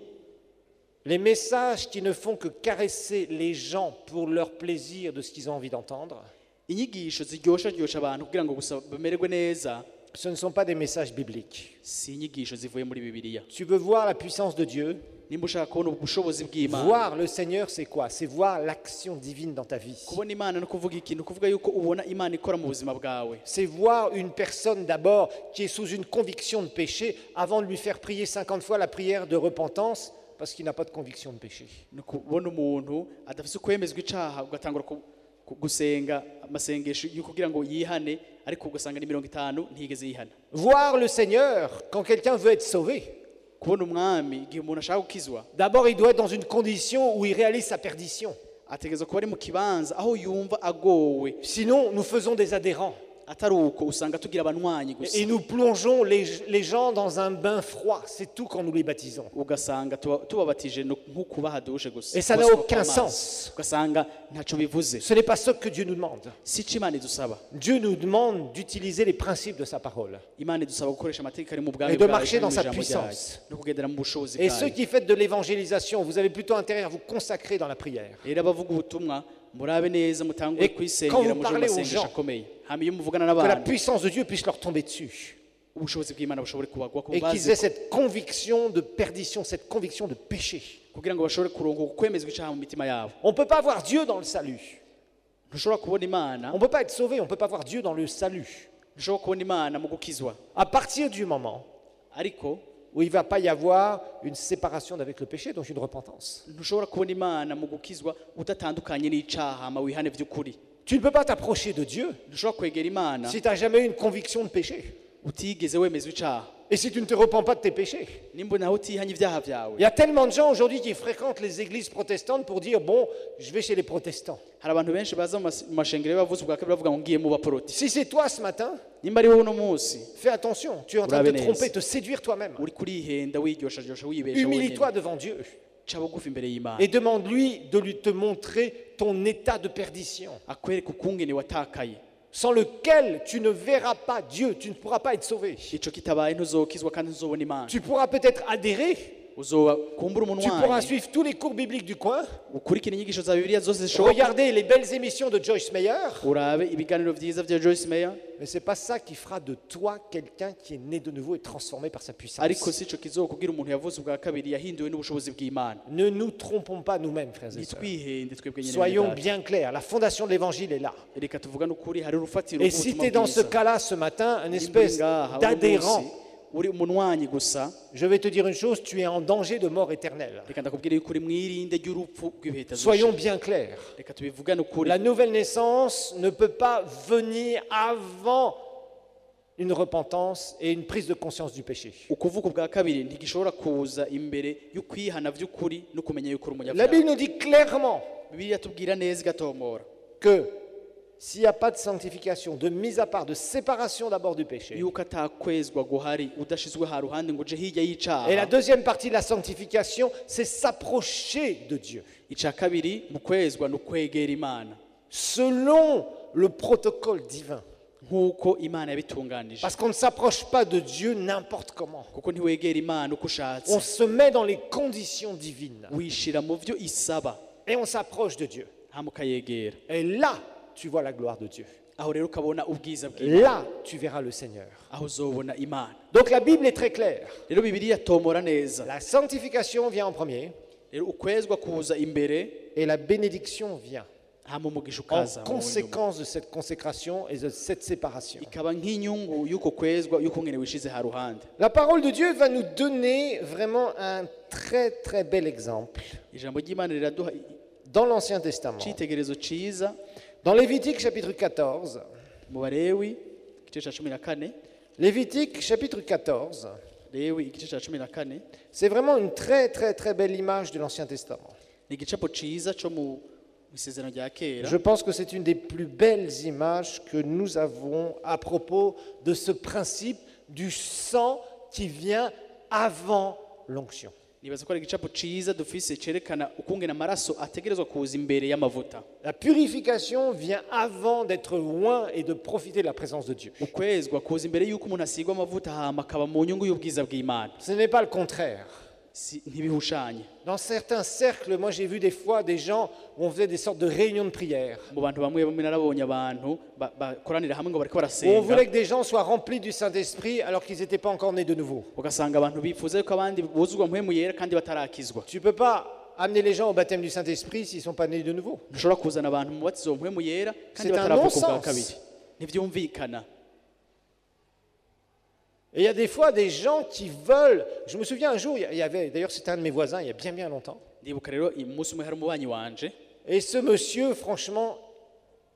Les messages qui ne font que caresser les gens pour leur plaisir de ce qu'ils ont envie d'entendre, inyigisho ziryosha ryosha abantu kugira ngo gusa bamererwe neza ce ne sont pas des messages bibliques. si inyigisho zivuye muri bibiliya. Tu veux voir la puissance de Dieu? nimba ushaka kubona ubushobozi bw'Imana, Voir le Seigneur, c'est quoi? C'est voir l'action divine dans ta vie. kubona Imana no kuvuga ikintu kuvuga yuko ubona Imana ikora mu buzima bwawe. C'est voir une personne d'abord qui est sous une conviction de péché avant de lui faire prier cinquante fois la prière de repentance parce qu'il n'a pas de conviction de péché. ni ukubona umuntu adafise ukwemezwa icaha ugatangura ku- ku- gusenga amasengesho yo kugira ngo yihane ariko ugasanga ni mirongo itanu ntiyigeze yihana. Voir le Seigneur quand quelqu'un veut être sauvé. Kubona umwami igihe umuntu ashaka gukizwa D'abord, il doit être dans une condition où il réalise sa perdition. ategerezwa kuba ari mu kibanza aho yumva agowe, Sinon, nous faisons des adhérents. atari uko usanga tugira abanywanyi gusa Et nous plongeons les, les gens dans un bain froid. C'est tout quand nous les baptisons. ugasanga tuba- tubabatije no- nk'ukubaha dushe gusa. Et ça n'a Kubaswa aucun kw'amazi. sens. Ugasanga ntacyo bivuze, Ce n'est pas ce que Dieu nous demande. si cyo Imana idusaba. Dieu nous demande d'utiliser les principes de sa parole. Imana idusaba gukoresha amategeko ari mu bwami Et de bwayo marcher kandi dans mu sa ijambo puissance. ryayo, no kugendera mu bushobozi Et ceux bwayo. qui faites de l'évangélisation, vous avez plutôt intérêt à vous consacrer dans la prière. Rero abavuga ubutumwa murabe neza mutangure Et quand kwisengera vous muje mu parlez aux masengesho gens, akomeye, hama iyo muvugana Que la n'abantu puissance de Dieu puisse leur tomber dessus. ubushobozi bw'Imana bushobore kubagwa ko Et qu'ils bazi aient cette conviction de perdition, cette conviction de péché. kugira ngo bashobore kuronka ukwemezwa icyaha mu mitima yabo. On ne peut pas voir Dieu dans le salut. Ntushobora kubona Imana, On ne peut pas être sauvé, on ne peut pas voir Dieu dans le salut. ntushobora kubona Imana mu gukizwa, À partir du moment ariko où il ne va pas y avoir une séparation avec le péché, donc une repentance. ntushobora kubona Imana mu gukizwa udatandukanye n'icaha hama wihane by'ukuri. Tu ne peux pas t'approcher de Dieu Ntushobora kwegera Imana si tu n'as jamais eu une conviction de péché. utigeze wemezwa icaha, Et si tu ne te repens pas de tes péchés. nimba nawe utihanye ibyaha byawe. Il y a tellement de gens aujourd'hui qui fréquentent les églises protestantes pour dire, bon, je vais chez les protestants. Hari abantu benshi baza mu mas- mu mashengero y'abavuzi bwa kabiri bavuga ngo ngiye mu baporoti. Si c'est toi ce matin, Nimba ari wowe uno munsi fais attention, tu es en train de te Urabe neza. tromper, te séduire toi-même. uri kurihenda wiryoshajyosha wibesha wenyine, Humilie-toi devant Dieu ca bugufi imbere y'Imana et demande-lui de lui te montrer ton état de perdition, akwereka ukungene watakaye. sans lequel tu ne verras pas Dieu, tu ne pourras pas être sauvé. Ico kitabaye ntuzokizwa kandi ntuzobona Imana. Tu pourras peut-être adhérer, Uzoba kumbura tu pourras umunwanyi suivre tous les cours bibliques du coin, ukurikira inyigisho za Bibiliya zose zishoboka, regarder les belles émissions de Joyce Meyer, urabe ibiganiro vyiza vya Joyce Meyer, mais ce n'est pas ça qui fera de toi quelqu'un qui est né de nouveau et transformé par sa puissance. ariko sico kizokugira umuntu yavuze ubwa kabiri yahinduwe n'ubushobozi bw'Imana. Ne nous trompons pas nous-mêmes, frères et sœurs. Nitwihende twebwe nyene Soyons bene data. bien clairs, la fondation de l'évangile est là. Reka tuvugane ukuri, hari urufatiro Et si tu es dans ce bwiza. cas-là ce matin, une Nimba espèce ngaha uno d'adhérent, munsi uri umunwanyi gusa, je vais te dire une chose, tu es en danger de mort éternelle. reka ndakubwire yuko uri mwirinde ry'urupfu rw'ibihe bitazosha. Soyons bien clairs. Reka tubivugane ukuri. La nouvelle naissance ne peut pas venir avant une repentance et une prise de conscience du péché. Ukuvuka ubwa kabiri ntigishobora kuza imbere y'ukwihana vy'ukuri no kumenya yuko uri La umunyabyaha. Bible nous dit clairement Bibiliya tubwira neza igatomora que s'il n'y a pas de sanctification, de mise à part, de séparation d'abord du péché, yuko atakwezwa guhari udashizwe ha ruhande ngo uje hirya y'icaha. et la deuxième partie de la sanctification, c'est s'approcher de Dieu, Ica kabiri mu kwezwa no kwegera Imana selon le protocole divin. nk'uko Imana yabitunganije, Parce qu'on ne s'approche pas de Dieu n'importe comment. kuko ntiwegera Imana uko ushatse, On se met dans les conditions divines wishira mu vyo isaba et on s'approche de Dieu. hama ukayegera. Et là, tu vois la gloire de Dieu. Aho rero ukabona ubwiza bw'Imana, Là, tu verras le Seigneur. aho uzobona Imana. Donc la Bible est très claire. Rero Bibiliya tomora neza. La sanctification vient en premier Rero ukwezwa kuza imbere et la bénédiction vient hama umugisha en ukaza mu nyuma. conséquence de cette consécration et de cette séparation. Ikaba nk'inyungu y'uko kwezwa y'uko ngene wishize ha ruhande. La parole de Dieu va nous donner vraiment un très très bel exemple Ijambo ry'Imana riraduha dans l'Ancien Testament. icitegerezo ciza Dans Lévitique chapitre quatorze, mu Balewi igice ca cumi na kane. Lévitique chapitre quatorze, Lewi igice ca cumi na kane c'est vraiment une très très très belle image de l'Ancien Testament. ni igicapo ciza co mu isezerano rya kera. Je pense que c'est une des plus belles images que nous avons à propos de ce principe du sang qui vient avant l'onction. Nibaza ko ari igicapo ciza dufise cerekana ukungena amaraso ategerezwa kuza imbere y'amavuta. La purification vient avant d'être loin et de profiter de la présence de Dieu. Ukwezwa kuza imbere y'uko umuntu asigwa amavuta hama akaba mu nyungu y'ubwiza bw'Imana. Ce n'est pas le contraire. Si, ntibihushanye. Dans certains cercles, moi j'ai vu des fois des gens où on faisait des sortes de réunions de prière, Mu bantu bamwe bamwe narabonye abantu ba- bakoranira hamwe ngo bariko où on barasenga, voulait que des gens soient remplis du Saint-Esprit alors qu'ils n'étaient pas encore nés de nouveau. ugasanga abantu bifuza yuko abandi buzuzwa mpwemu yera kandi batarakizwa. Tu ne peux pas amener les gens au baptême du Saint-Esprit s'ils ne sont pas nés de nouveau. Ntushobora kuzana abantu mu batizo mpwemu yera kandi C'est un bataravuka ubwa non-sens. kabiri. Ntivyumvikana. Et il y a des fois des gens qui veulent. Je me souviens un jour, il y avait, d'ailleurs c'était un de mes voisins il y a bien bien longtemps. Ndibuka rero umunsi umwe hari umubanyi wanje, Et ce monsieur, franchement,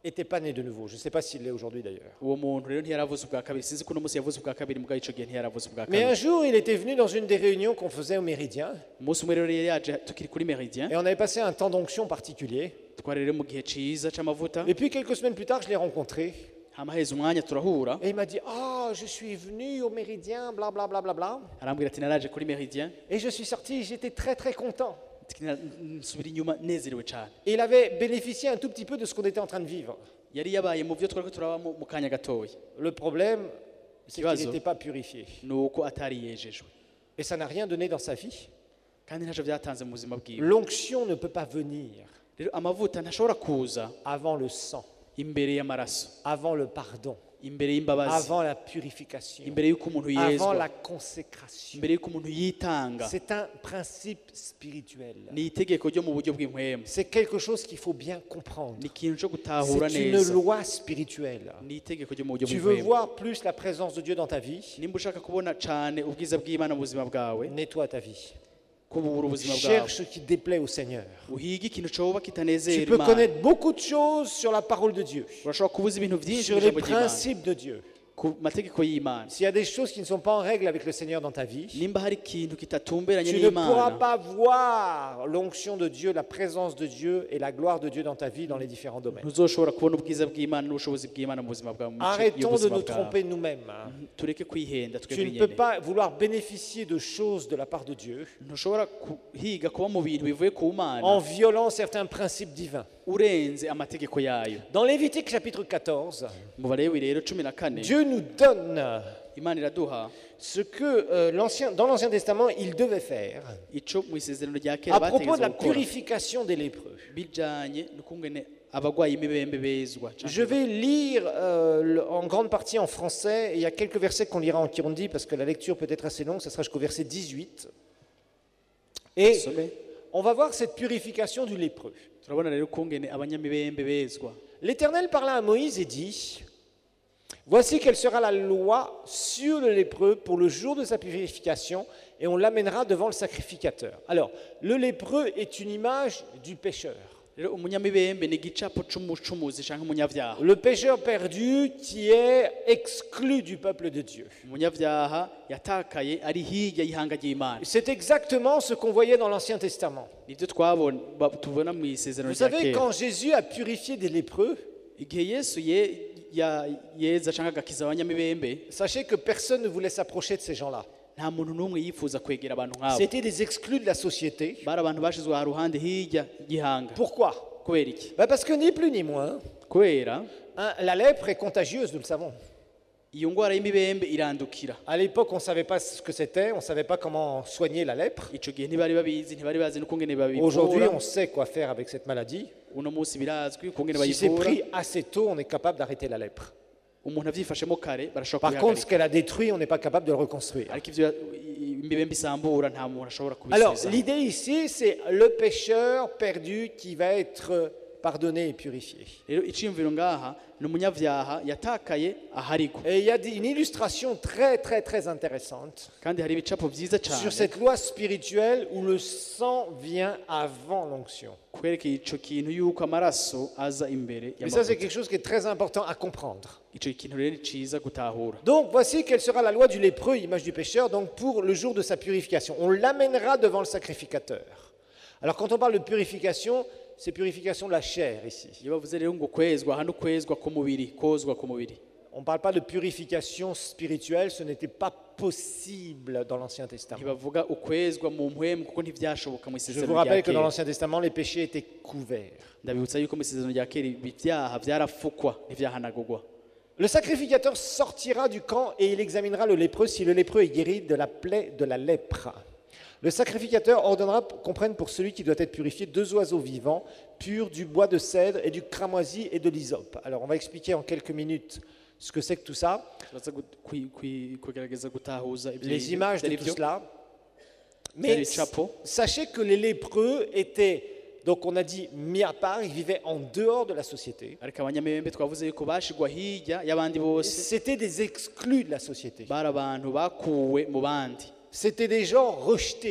n'était pas né de nouveau. Je ne sais pas s'il l'est aujourd'hui d'ailleurs. uwo muntu rero ntiyaravuze ubwa kabiri sinzi ko uno munsi yavuze ubwa kabiri mugabo ico gihe ntiyaravuze ubwa Mais un kabiri jour, il était venu dans une des réunions qu'on faisait au Méridien umunsi umwe rero yari yaje tukiri kuri Méridien et on avait passé un temps d'onction particulier. twari rero mu gihe ciza c'amavuta Et puis quelques semaines plus tard, je l'ai rencontré hama heza umwanya turahura et il m'a dit « Ah, je suis venu au Méridien, bla bla bla bla bla. arambwira ati naraje kuri Méridien » Et je suis sorti, j'étais très très content. nsubira inyuma nezerewe cyane Et il avait bénéficié un tout petit peu de ce qu'on était en train de vivre. yari yabaye mu byo twari turabamo mu kanya gatoya Le problème, c'est qu'il Kibazo. n'était pas purifié. nuko atari yejejwe Et ça n'a rien donné dans sa vie. kandi ntacyo byatanze mu buzima bwiwe L'onction ne peut pas venir rero amavuta ntashobora kuza avant le sang, imbere y'amaraso avant le pardon, imbere y'imbabazi avant la purification, imbere y'uko umuntu avant yezwa la consécration. imbere y'uko umuntu yitanga C'est un principe spirituel. ni itegeko ryo mu buryo bw'inkwemu C'est quelque chose qu'il faut bien comprendre. ni ikintu cyo gutahura C'est une neza loi spirituelle. ni itegeko ryo mu buryo Tu veux bw'inkwemu voir plus la présence de Dieu dans ta vie? nimba ushaka kubona cyane ubwiza bw'Imana mu buzima bwawe Nettoie ta vie. kubura ubuzima bwawe Cherche ce qui déplaît au Seigneur. uhige ikintu coba Tu kitanezera peux Imana connaître beaucoup de choses sur la parole de Dieu, urashobora kubuza ibintu byinshi sur mu les ijambo ry'Imana principes de Dieu. ku mategeko y'Imana S'il y a des choses qui ne sont pas en règle avec le Seigneur dans ta vie, nimba hari ikintu kitatumberanye tu ne pourras n'Imana pas voir l'onction de Dieu, la présence de Dieu et la gloire de Dieu dans ta vie dans les différents domaines. ntuzoshobora kubona ubwiza bw'Imana n'ubushobozi bw'Imana mu buzima bwawe mu mico Arrêtons de y'ubuzima nous bwawe tromper nous-mêmes. hein. tureke kwihenda Tu twebwe ne peux nyene pas vouloir bénéficier de choses de la part de Dieu ntushobora kuhiga kuba mu bintu bivuye ku Mana en violant certains principes divins. urenze amategeko yayo Dans Lévitique chapitre quatorze, mu Balewi rero cumi na kane Dieu nous donne Imana iraduha ce que euh, l'Ancien- dans l'Ancien Testament il devait faire ico mu isezerano rya kera à propos de bategetswe la gukora purification des lépreux. bijanye n'ukungene abagwayi imibembe bezwa Je vais lire euh, le- en grande partie en français, et il y a quelques versets qu'on lira en kirundi parce que la lecture peut être assez longue, ça sera jusqu'au verset dix-huit. Et Some. on va voir cette purification du lépreux. turabona rero ukungene abanyamibembe bezwa L'Éternel parla à Moïse et dit, voici quelle sera la loi sur le lépreux pour le jour de sa purification, et on l'amènera devant le sacrificateur. Alors, le lépreux est une image du pécheur. rero umunyamibembe ni igicapo c'umucumuzi canke umunyavyaha Le pécheur perdu qui est exclu du peuple de Dieu. umunyavyaha yatakaye ari hirya y'ihanga ry'Imana C'est exactement ce qu'on voyait dans l'Ancien Testament. nivyo twabona ba- tubona mu isezerano Vous rya savez, kera quand Jésus a purifié des lépreux, igihe yesu ye- ya- yeza canke agakiza abanyamibembe sachez que personne ne voulait s'approcher de ces gens-là. nta muntu n'umwe yifuza kwegera abantu nk'abo C'était des exclus de la société. bari abantu bashizwe aha ruhande hirya y'ihanga Pourquoi? kubera iki Ben parce que ni plus ni moins, kubera hein, la lèpre est contagieuse, nous le savons. iyo ngwara y'imibembe irandukira À l'époque, on ne savait pas ce que c'était, on ne savait pas comment soigner la lèpre. ico gihe ntibari babizi ntibari bazi n'ukungene Aujourd'hui, babivura on sait quoi faire avec cette maladie. uno munsi birazwi ukungene Si c'est bayivura pris assez tôt, on est capable d'arrêter la lèpre. umuntu avyifashemo kare barashobora Par contre, ce kubihagarika qu'elle a détruit, on n'est pas capable de le reconstruire. ariko ivyo imibembe isambura nta muntu ashobora Alors, kubisubiza l'idée ici, c'est le pécheur perdu qui va être pardonné et purifié. rero iciyumviro ngaha ni umunyavyaha yatakaye aharigwa Et il y a des- une illustration très, très, très intéressante kandi hari ibicapo vyiza cane sur cette loi spirituelle où le sang vient avant l'onction. kwerekeye ico kintu yuko amaraso aza imbere Et ça, c'est y'amavuta quelque chose qui est très important à comprendre. ico kintu rero ni ciza gutahura Donc, voici quelle sera la loi du lépreux, image du pécheur, donc pour le jour de sa purification. On l'amènera devant le sacrificateur. Alors, quand on parle de purification, c'est purification de la chair ici. iyo bavuze rero ngo kwezwa hano kwezwa k'umubiri kozwa k'umubiri On ne parle pas de purification spirituelle, ce n'était pas possible dans l'Ancien Testament. ntibavuga ukwezwa mu mpwemu kuko ntivyashoboka mu Je vous isezerano rya rappelle que dans kera l'Ancien Testament, les péchés étaient couverts. ndabibutsa yuko mu isezerano rya kera ibyaha vyarafukwa ntivyahanagurwa Le sacrificateur sortira du camp et il examinera le lépreux si le lépreux est guéri de la plaie de la lèpre. Le sacrificateur ordonnera qu'on prenne pour celui qui doit être purifié deux oiseaux vivants, purs du bois de cèdre et du cramoisi et de l'hysope. Alors on va expliquer en quelques minutes ce que c'est que tout ça, turaza gu- kwi- kwi- kugerageza gutahuza ivyo les bintu images de vyari tout vyo. cela. Des Mais chapeaux. sachez que les lépreux étaient, donc on a dit mis à part, ils vivaient en dehors de la société. ariko abanyamibembe twavuze yuko bashigwa hirya y'abandi bose C'était des exclus de la société. bari abantu bakuwe mu bandi C'était des gens rejetés.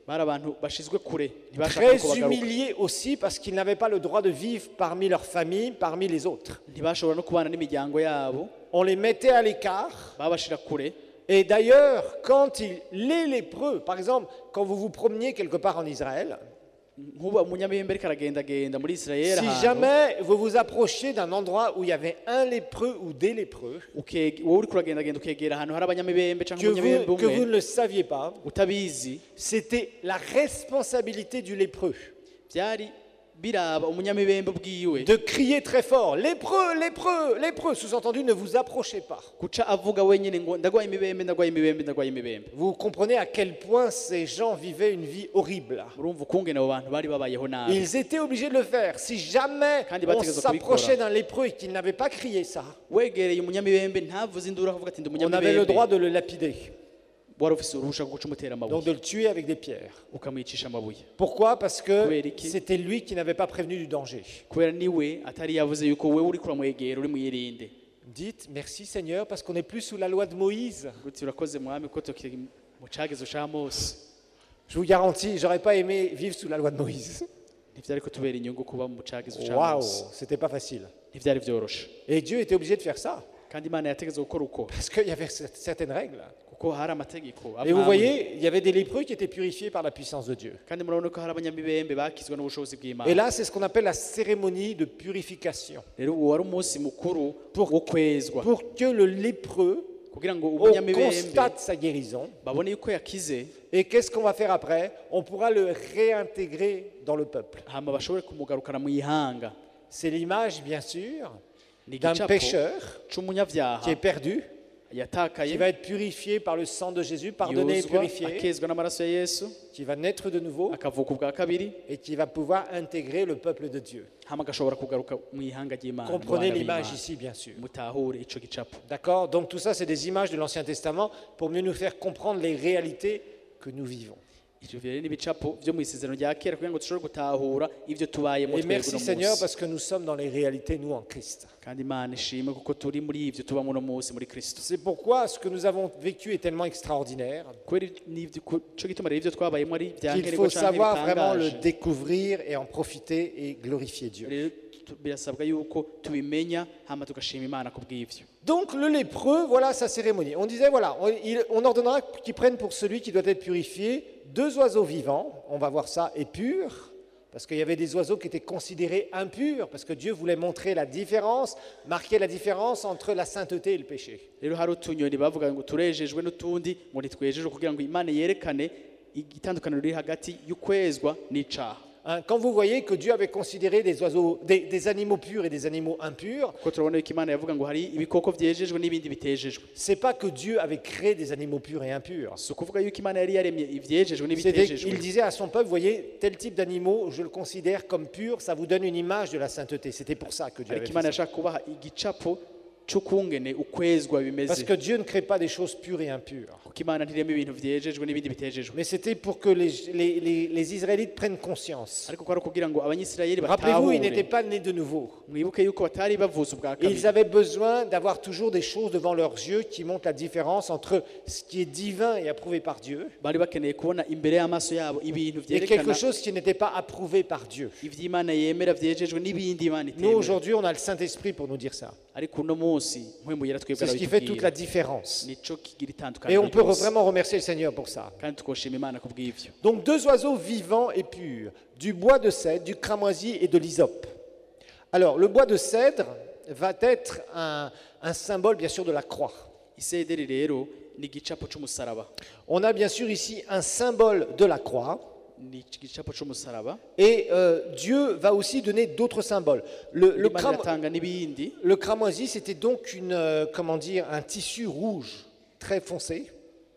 bari abantu bashizwe kure ntibashaka très ko bagaruka humiliés aussi parce qu'ils n'avaient pas le droit de vivre parmi leur famille, parmi les autres. ntibashobora no kubana n'imiryango yabo On les mettait à l'écart. babashira kure. Et d'ailleurs, quand ils, les lépreux, par exemple, quand vous vous promeniez quelque part en Israël, Nkuba umunyamibembe ariko aragendagenda muri Israel si ahantu, jamais vous vous approchiez d'un endroit où il y avait un lépreux ou des lépreux, uke- wowe uriko uragendagenda ukegera ahantu hari abanyamibembe cyangwa que umunyamibembe vous, que vous umwe ne le saviez pas, utabizi, c'était la responsabilité du lépreux byari biraba umunyamibembe bwiwe de crier très fort, lépreux, lépreux, lépreux, sous-entendu, ne vous approchez pas. guca avuga wenyine ngo ndagwaye imibembe ndagwaye imibembe ndagwaye imibembe. Vous comprenez à quel point ces gens vivaient une vie horrible. Urumva ukungene abo bantu bari babayeho nabi. Ils étaient obligés de le faire. Si jamais Kandi on bategetswe s'approchait kubikora. d'un lépreux et qu'il n'avait pas crié ça, Wegereye umunyamibembe ntavuze induru akavuga ati ndi on avait le droit umunyamibembe, de le lapider, wari ufise uruhusha rwo guca umutera donc amabuye de le tuer avec des pierres. ukamwicisha amabuye. Pourquoi? Parce que Kubera iki? c'était lui qui n'avait pas prévenu du danger. Kubera niwe atari yavuze yuko wewe uriko uramwegera uri mwirinde. Dites merci Seigneur parce qu'on n'est plus sous la loi de Moïse. Guti urakoze mwami ko tukiri mu cagezo ca Mose. Je vous garantis, j'aurais pas aimé vivre sous la loi de Moïse. Ntivyari ko tubera inyungu kuba mu cagezo ca Waouh, Mose. c'était pas facile. Ntivyari vyoroshe. Et Dieu était obligé de faire ça Kandi Imana yategetse gukora uko parce qu'il y avait cer- certaines règles. kuko hari amategeko. Et vous amwe amwe. voyez, il y avait des lépreux qui étaient purifiés par la puissance de Dieu. Kandi murabona ko hari abanyamibembe bakizwa n'ubushobozi Et bw'Imana. là, c'est ce qu'on appelle la cérémonie de purification. Rero uwo wari umunsi mukuru wo kwezwa Pour que le lépreux kugira ngo on umunyamibembe constate sa guérison. babone yuko yakize, Et qu'est-ce qu'on va faire après? On pourra le réintégrer dans le peuple. hama bashobore kumugarukana mu ihanga. C'est l'image, bien sûr, Ni d'un igicapo pécheur qui c'umunyavyaha est perdu, yatakaye, qui va être purifié par le sang de Jésus, pardonné et yozwa purifié, akezwa n'amaraso ya Yesu, qui va naître de nouveau akavuka ubwa kabiri, et qui va pouvoir intégrer le peuple de Dieu. hama agashobora kugaruka mu ihanga ry'Imana. mu Comprenez bana l'image b'Imana. ici, bien sûr. Mutahure ico gicapo. D'accord? Donc tout ça, c'est des images de l'Ancien Testament pour mieux nous faire comprendre les réalités que nous vivons. Ivyo rero n'ibicapo vyo mu isezerano rya kera kugira ngo dushobore gutahura ivyo tubayemo Et twebwe merci uno Seigneur munsi. parce que nous sommes dans les réalités, nous, en Christ. Kandi Imana ishimwe kuko turi muri ivyo tubamo uno munsi muri Kristo. C'est pourquoi ce que nous avons vécu est tellement extraordinaire Kubera n'ivyo ku- co gituma rero ivyo twabayemo ari qu'il vyankenerwa faut canke savoir vraiment le bitangaje. découvrir et en profiter et glorifier Dieu. Rero tu- birasabwa yuko tubimenya hama tugashima Imana kubw'ivyo. Donc le lépreux, voilà sa cérémonie. On disait, voilà, on, il- on ordonnera qu'ils prennent pour celui qui doit être purifié deux oiseaux vivants, on va voir ça, et purs, parce qu'il y avait des oiseaux qui étaient considérés impurs, parce que Dieu voulait montrer la différence, marquer la différence entre la sainteté et le péché. Rero hari utunyoni bavuga ngo turejejwe n'utundi ngo ntitwejejwe kugira ngo Imana yerekane igitandukaniro riri hagati y'ukwezwa n'icaha. Hein, quand vous voyez que Dieu avait considéré des oiseaux, des, des animaux purs et des animaux impurs, Kuko turabona yuko Imana yavuga ngo hari ibikoko vyejejwe n'ibindi bitejejwe. c'est pas que Dieu avait créé des animaux purs et impurs. Si ukuvuga yuko Imana yari yaremye ivyejejwe C'était- n'ibitejejwe. il disait à son peuple, voyez, tel type d'animaux, je le considère comme pur, ça vous donne une image de la sainteté. C'était pour ça que Dieu avait Ariko fait Imana ça. yashaka kubaha igicapo c'ukungene ukwezwa Parce bimeze. que Dieu ne crée pas des choses pures et impures. Kuko Imana ntirema ibintu vyejejwe n'ibindi bitejejwe. Mais c'était pour que les, les- les- les Israélites prennent conscience. Ariko kwari kugira ngo abanyisirayeli Rappelez-vous, ils n'étaient batahure. pas nés de nouveau. Mwibuke yuko batari bavutse ubwa Et ils kabiri. avaient besoin d'avoir toujours des choses devant leurs yeux qui montrent la différence entre ce qui est divin et approuvé par Dieu Bari bakeneye kubona imbere y'amaso yabo ibintu et quelque vyerekana chose qui n'était pas approuvé par Dieu. ivy'Imana yemera vyejejwe n'ibindi Imana Nous, itemera. aujourd'hui, on a le Saint-Esprit pour nous dire ça. Ariko uno munsi mpwemu yera twebwe C'est ce qui fait toute la arabitubwira. différence. Nico kigira Et itandukaniro on peut ryose. vraiment remercier le Seigneur pour ça. Kandi tukoshima Imana kubw'ivyo. Donc deux oiseaux vivants et purs, du bois de cèdre, du cramoisi et de l'hysope. Alors le bois de cèdre va être un, un symbole bien sûr de la croix. Isederi rero ni igicapo c'umusaraba. On a bien sûr ici un symbole de la croix Ni igicapo c'umusaraba. et euh, Dieu va aussi donner d'autres symboles. Le, le, Imana cram- iratanga n'ibindi. le cramoisi c'était donc une, euh, comment dire, un tissu rouge très foncé,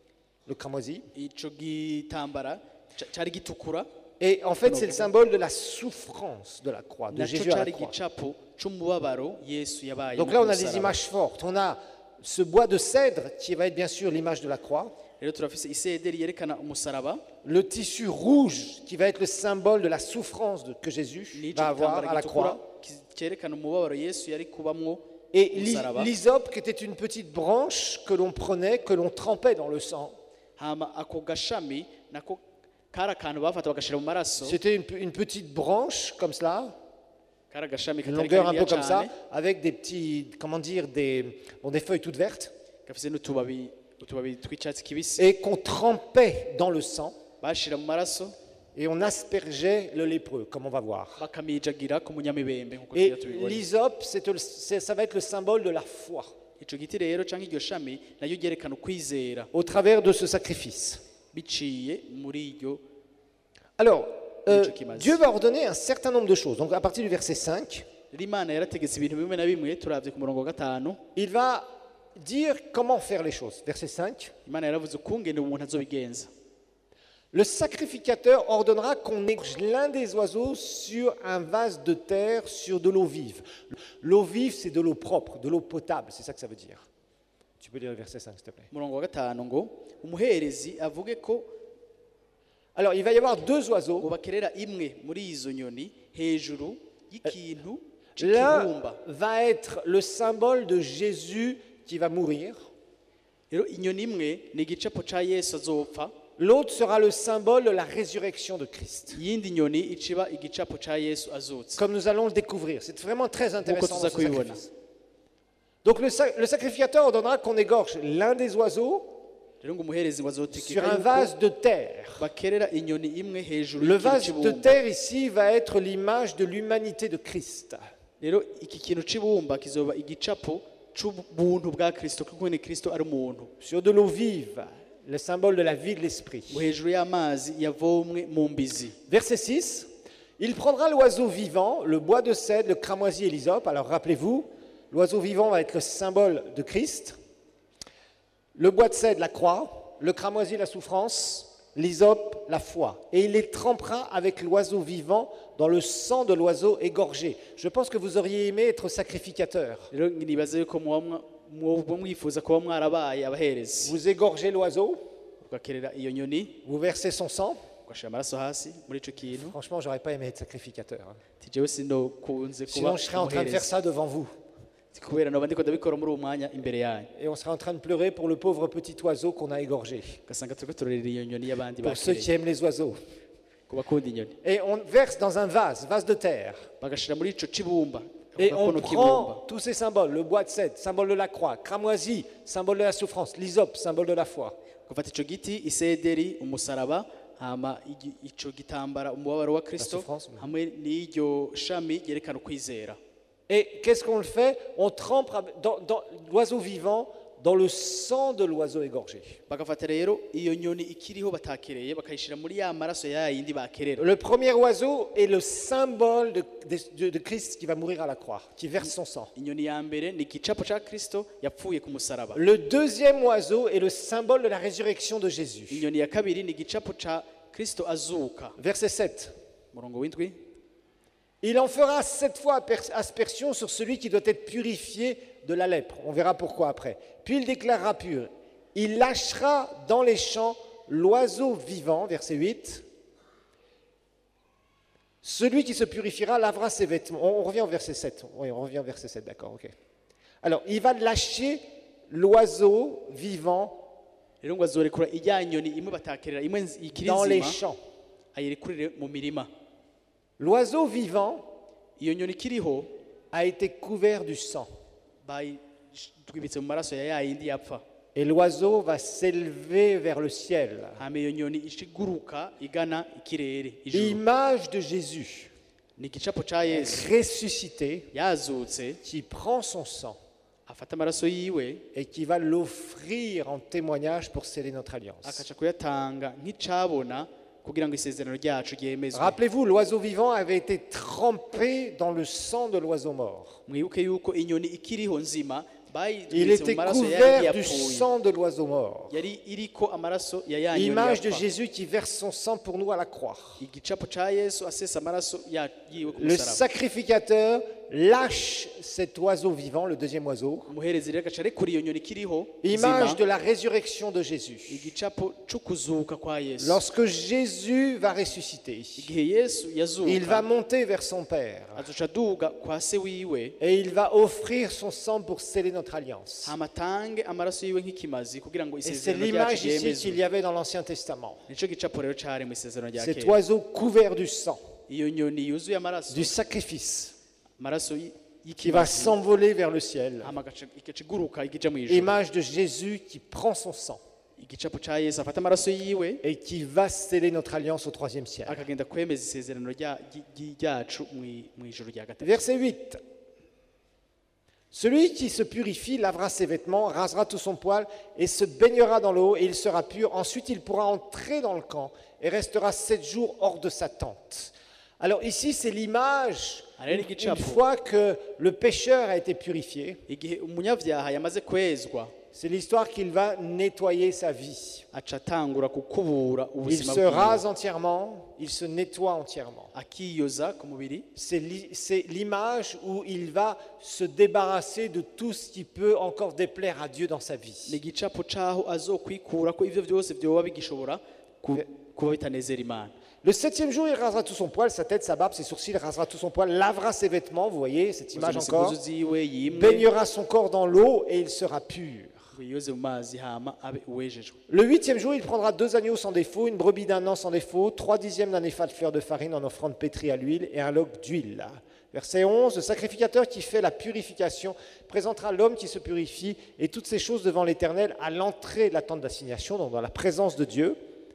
le cramoisi. Ico gitambara ca- cari gitukura. Et en fait c'est le symbole de la souffrance de la croix, de Naco Jésus à la cari croix. gicapo c'umubabaro Yesu yabaye. Donc là, on a des images fortes. On a ce bois de cèdre qui va être bien sûr l'image de la croix, Rero turafise isederi yerekana umusaraba. le tissu rouge qui va être le symbole de la souffrance de- que Jésus Nico va avoir gitambara à la gitukura croix, ki- cerekana umubabaro Yesu yari kubamwo. et l'hy- umusaraba. l'hysope qui était une petite branche que l'on prenait, que l'on trempait dans le sang, Hama ako gashami nako kari akantu bafata bagashira mu maraso C'était une, une petite branche comme cela, kari agashami une katari longueur un kaniniya peu comme ça, cane avec des petits, comment dire, des, bon, des feuilles toutes vertes, gafise n'utubabi utubabi tw'icyatsi kibisi et qu'on trempait dans le sang, bashira mu maraso et on aspergeait le lépreux, comme on va voir. bakamijagira ku munyamibembe nkuko Et tugira tubibona l'hysope, c'est le- c'est- ça va être le symbole de la foi, ico giti rero canke iryo shami nayo ryerekana ukwizera au travers de ce sacrifice. biciye muri iryo Alors, euh, Dieu qui m'a dit. Dieu va ordonner un certain nombre de choses. Donc, à partir du verset cinq, rero imana yarategetse ibintu bimwe na bimwe turavye ku murongo wa gatanu il va dire comment faire les choses. Verset cinq. imana yaravuze ukungene umuntu azobigenza Le sacrificateur ordonnera qu'on égorge l'un des oiseaux sur un vase de terre, sur de l'eau vive. L'eau vive, c'est de l'eau propre, de l'eau potable, c'est ça que ça veut dire. Tu peux lire le verset cinq, s'il te plaît. umurongo wa gatanu ngo umuherezi avuge ko Alors, il va y avoir deux ngo oiseaux. bakerera imwe muri izo nyoni hejuru y'ikintu L'un c'ikibumba va être le symbole de Jésus qui va mourir. rero inyoni imwe ni igicapo ca yesu azopfa L'autre sera le symbole de la résurrection de Christ. iyindi nyoni iciba igicapo ca yesu azutse Comme nous allons le découvrir. C'est vraiment très intéressant dans ce tuza kubibona. sacrifice. Donc le, sa- le sacrificateur ordonnera qu'on égorge l'un des oiseaux rero ngo umuherezi ngo sur azotegeka un yuko vase de terre. bakerera inyoni imwe hejuru Le y'ikintu vase de c'ibumba terre ici va être l'image de l'humanité de Christ. rero iki kintu c'ibumba kizoba igicapo c'ubuntu bwa kristo kuko ni kristo ari umuntu Sur de l'eau vive, le symbole de la vie de l'esprit. ngo hejuru y'amazi yavomwe mu mbizi Verset six. Il prendra l'oiseau vivant, le bois de cèdre, le cramoisi et l'hysope. Alors rappelez-vous, l'oiseau vivant va être le symbole de Christ. Le bois de cèdre, la croix. Le cramoisi, la souffrance. L'hysope, la foi. Et il les trempera avec l'oiseau vivant dans le sang de l'oiseau égorgé. Je pense que vous auriez aimé être sacrificateur. rero nibaza yuko muba mwa- mwoba mwifuza kuba mwarabaye abaherezi Vous égorgez l'oiseau, ugakerera iyo nyoni vous versez son sang. ugashyira amaraso hasi muri ico kintu Franchement, j'aurais pas aimé être sacrificateur. hein. ti jewe sinokunze kuba Sinon, je serais en train de faire umuherezi ça devant vous. kubera noba ndiko ndabikora muri uwo mwanya imbere yanyu Et on serait en train de pleurer pour le pauvre petit oiseau qu'on a égorgé. ugasanga turiko turarira iyo nyoni y'abandi Pour ceux bakereye qui aiment les oiseaux. ku bakunda inyoni Et on verse dans un vase, vase de terre. bagashira muri ico c'ibumba Et ako on gakono k'ibumba prend tous ces symboles, le bois de cèdre, symbole de la croix, cramoisi, symbole de la souffrance, l'hysope, symbole de la foi. gufata ico giti isederi umusaraba hama igi- ico gitambara umubabaro wa kristo souffrance, oui. hamwe n'iryo shami ryerekana ukwizera Et qu'est-ce qu'on le fait? On trempe dans, dans l'oiseau vivant dans le sang de l'oiseau égorgé. bagafata rero iyo nyoni ikiriho batakereye bakayishira muri ya maraso ya yindi bakerera Le premier oiseau est le symbole de, de- de Christ qui va mourir à la croix, qui verse son sang. inyoni ya mbere ni igicapo ca kristo yapfuye ku musaraba Le deuxième oiseau est le symbole de la résurrection de Jésus. inyoni ya kabiri ni igicapo ca kristo azuka Verset sept. murongo w'indwi Il en fera sept fois aper- aspersion sur celui qui doit être purifié de la lèpre. On verra pourquoi après. Puis il déclarera pur. Il lâchera dans les champs l'oiseau vivant, verset huit. Celui qui se purifiera lavera ses vêtements. On, on revient au verset sept. Oui, on revient au verset sept, d'accord, ok. Alors, il va lâcher l'oiseau vivant rero ngo azorekura ijya nyoni imwe batakerera imwe nzi- ikiri dans les nzima champs. ayirekurire mu mirima L'oiseau vivant iyo nyoni ikiriho a été couvert du sang. bayitwibitse mu maraso ya ya yindi yapfa Et l'oiseau va s'élever vers le ciel. hama iyo nyoni ica iguruka igana ikirere ijuru Image de Jésus ni igicapo ca yesu ressuscité yazutse qui prend son sang afata amaraso yiwe et qui va l'offrir en témoignage pour sceller notre alliance. akaca kuyatanga nk'icabona kugira ngo isezerano ryacu ryemezwe Rappelez-vous, l'oiseau vivant avait été trempé dans le sang de l'oiseau mort. mwibuke yuko inyoni ikiriho nzima Il bayitwitse mu était maraso ya yandi couvert du yapfuye sang de l'oiseau mort. yari iriko amaraso ya ya nyoni Image de yapfa Jésus qui verse son sang pour nous à la croix. igicapo ca yesu asesa amaraso ya- yiwe ku Le musaraba sacrificateur lâche cet oiseau vivant, le deuxième oiseau, umuherezi rero agaca arekura iyo nyoni ikiriho image nzima, de la résurrection de Jésus. igicapo c'ukuzuka kwa yesu. Lorsque Jésus va ressusciter, Igihe yesu il va yazuka monter vers son Père azoca aduga kwa se wiwe, et il va offrir son sang pour sceller notre alliance. hama atange amaraso yiwe nk'ikimazi kugira ngo Et c'est isezerano l'image ryacu ici qu'il ryemezwe. y avait dans l'Ancien Testament. Nico gicapo rero cari mu isezerano rya Cet kera, oiseau couvert du sang, iyo nyoni yuzuye amaraso, du sacrifice, amaraso y- qui va y'ikimazi, s'envoler vers le ciel. hama agaca igaca iguruka ikija mu ijuru. Image de Jésus qui prend son sang Igicapo ca yesu afata amaraso yiwe et qui va sceller notre alliance au troisième ciel. akagenda kwemeza isezerano rya- ry- ryacu mu- mu ijuru rya gatatu. Verset huit. Celui qui se purifie lavera ses vêtements, rasera tout son poil et se baignera dans l'eau et il sera pur. Ensuite, il pourra entrer dans le camp et restera sept jours hors de sa tente. Alors ici, c'est l'image, Allez, une, les une fois que le pécheur a été purifié, Igihe umunyavyaha yamaze kwezwa c'est l'histoire qu'il va nettoyer sa vie. aca atangura kukubura Il ubuzima se bwiwe, rase entièrement, il se nettoie entièrement. akiyoza ku mubiri. C'est li- c'est l'image où il va se débarrasser de tout ce qui peut encore déplaire à Dieu dans sa Ni vie. igicapo caho azokwikura ko ivyo vyose vyoba bigishobora ku- kuba bitanezera Imana. Le septième jour, il rasera tout son poil, sa tête, sa barbe, ses sourcils, il rasera tout son poil, lavera ses vêtements, vous voyez cette image Image encore, ziwe yimwe baignera son corps dans l'eau et il sera pur. ngo yiyoze mu mazi hama abe uwejejwe. Le huitième jour, il prendra deux agneaux sans défaut, une brebis d'un an sans défaut, trois dixièmes d'un épha de fleur de farine en offrande pétrie à l'huile et un log d'huile. Verset onze, le sacrificateur qui fait la purification présentera l'homme qui se purifie et toutes ces choses devant l'Éternel à l'entrée de la tente d'assignation, donc dans la présence de Dieu.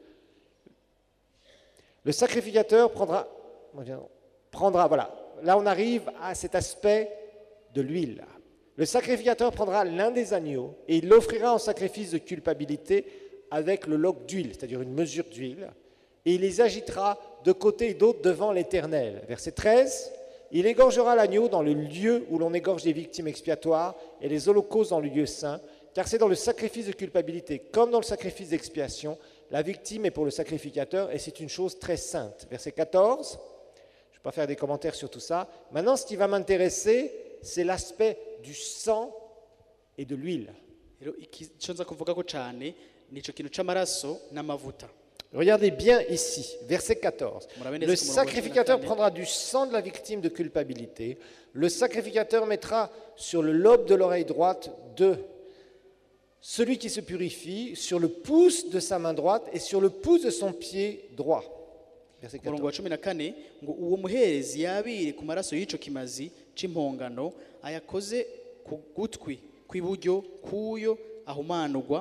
Le sacrificateur prendra, prendra, voilà, là on arrive à cet aspect de l'huile. Le sacrificateur prendra l'un des agneaux et il l'offrira en sacrifice de culpabilité avec le log d'huile, c'est-à-dire une mesure d'huile, et il les agitera de côté et d'autre devant l'Éternel. Verset treize, il égorgera l'agneau dans le lieu où l'on égorge les victimes expiatoires et les holocaustes dans le lieu saint, car c'est dans le sacrifice de culpabilité comme dans le sacrifice d'expiation, la victime est pour le sacrificateur et c'est une chose très sainte. Verset quatorze, je ne vais pas faire des commentaires sur tout ça. Maintenant, ce qui va m'intéresser, c'est l'aspect du sang et de l'huile. Rero iki- ico nza kuvugako cane nico kintu c'amaraso n'amavuta. Regardez bien ici, verset quatorze. Murabe neza Le ku murongo wa sacrificateur cumi na kane. prendra du sang de la victime de culpabilité. Le sacrificateur mettra sur le lobe de l'oreille droite de celui qui se purifie, sur le pouce de sa main droite et sur le pouce de son pied droit. Verset Ku murongo wa quatorze. cumi na kane ngo uwo muherezi yabire ku maraso y'ico kimazi c'impongano ayakoze ku gutwi kw'iburyo k'uyo ahumanurwa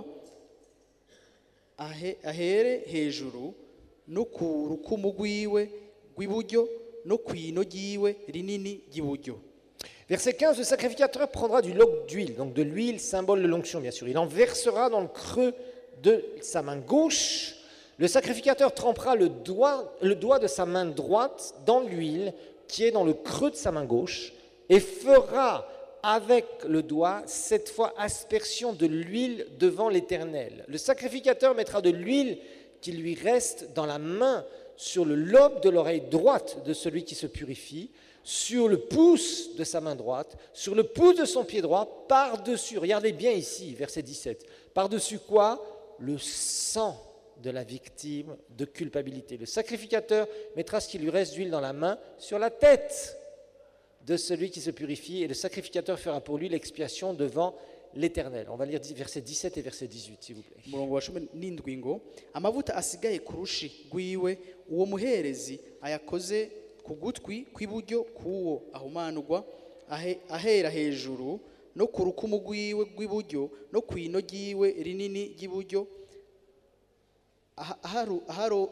ahe- ahere hejuru no ku rukumu rwiwe rw'iburyo no kw'ino ryiwe rinini ry'iburyo. Verset quinze, le sacrificateur prendra du log d'huile, donc de l'huile, symbole de l'onction bien sûr. Il en versera dans le creux de sa main gauche. Le sacrificateur trempera le doigt, le doigt de sa main droite dans l'huile qui est dans le creux de sa main gauche et fera avec le doigt cette fois aspersion de l'huile devant l'Éternel. Le sacrificateur mettra de l'huile qui lui reste dans la main sur le lobe de l'oreille droite de celui qui se purifie, sur le pouce de sa main droite, sur le pouce de son pied droit, par-dessus, regardez bien ici, verset dix-sept, par-dessus quoi? Le sang de la victime de culpabilité. Le sacrificateur mettra ce qui lui reste d'huile dans la main sur la tête de celui qui se purifie et le sacrificateur fera pour lui l'expiation devant l'Éternel. On va lire verset dix-sept et verset dix-huit, s'il vous plaît. Umurongo wa cumi n'indwi ngo amavuta asigaye ku rushi rwiwe uwo muherezi ayakoze ku gutwi kw'iburyo k'uwo ahumanurwa ahe- ahera hejuru no ku rukumu rwiwe rw'iburyo no kw'ino ryiwe rinini ry'iburyo aha- aharo- aharo-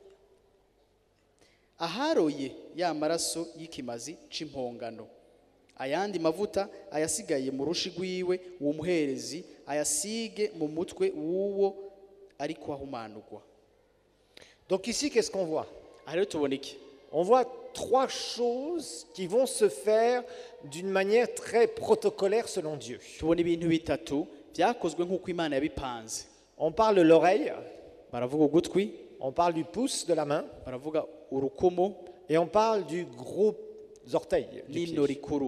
aharoye ya maraso y'ikimazi c'impongano. Ayandi mavuta ayasigaye mu rushi rwiwe uwo muherezi ayasige mu mutwe w'uwo ariko ahumanurwa. Donc ici, qu'est-ce qu'on voit? Aha rero tubona iki? On voit trois choses qui vont se faire d'une manière très protocolaire selon Dieu. Tubona ibintu bitatu byakozwe nk'uko Imana yabipanze. On parle de l'oreille, Baravuga ugutwi, on parle du pouce de la main baravuga urukumu, et on parle du gros orteils du n'ino pied. rikuru.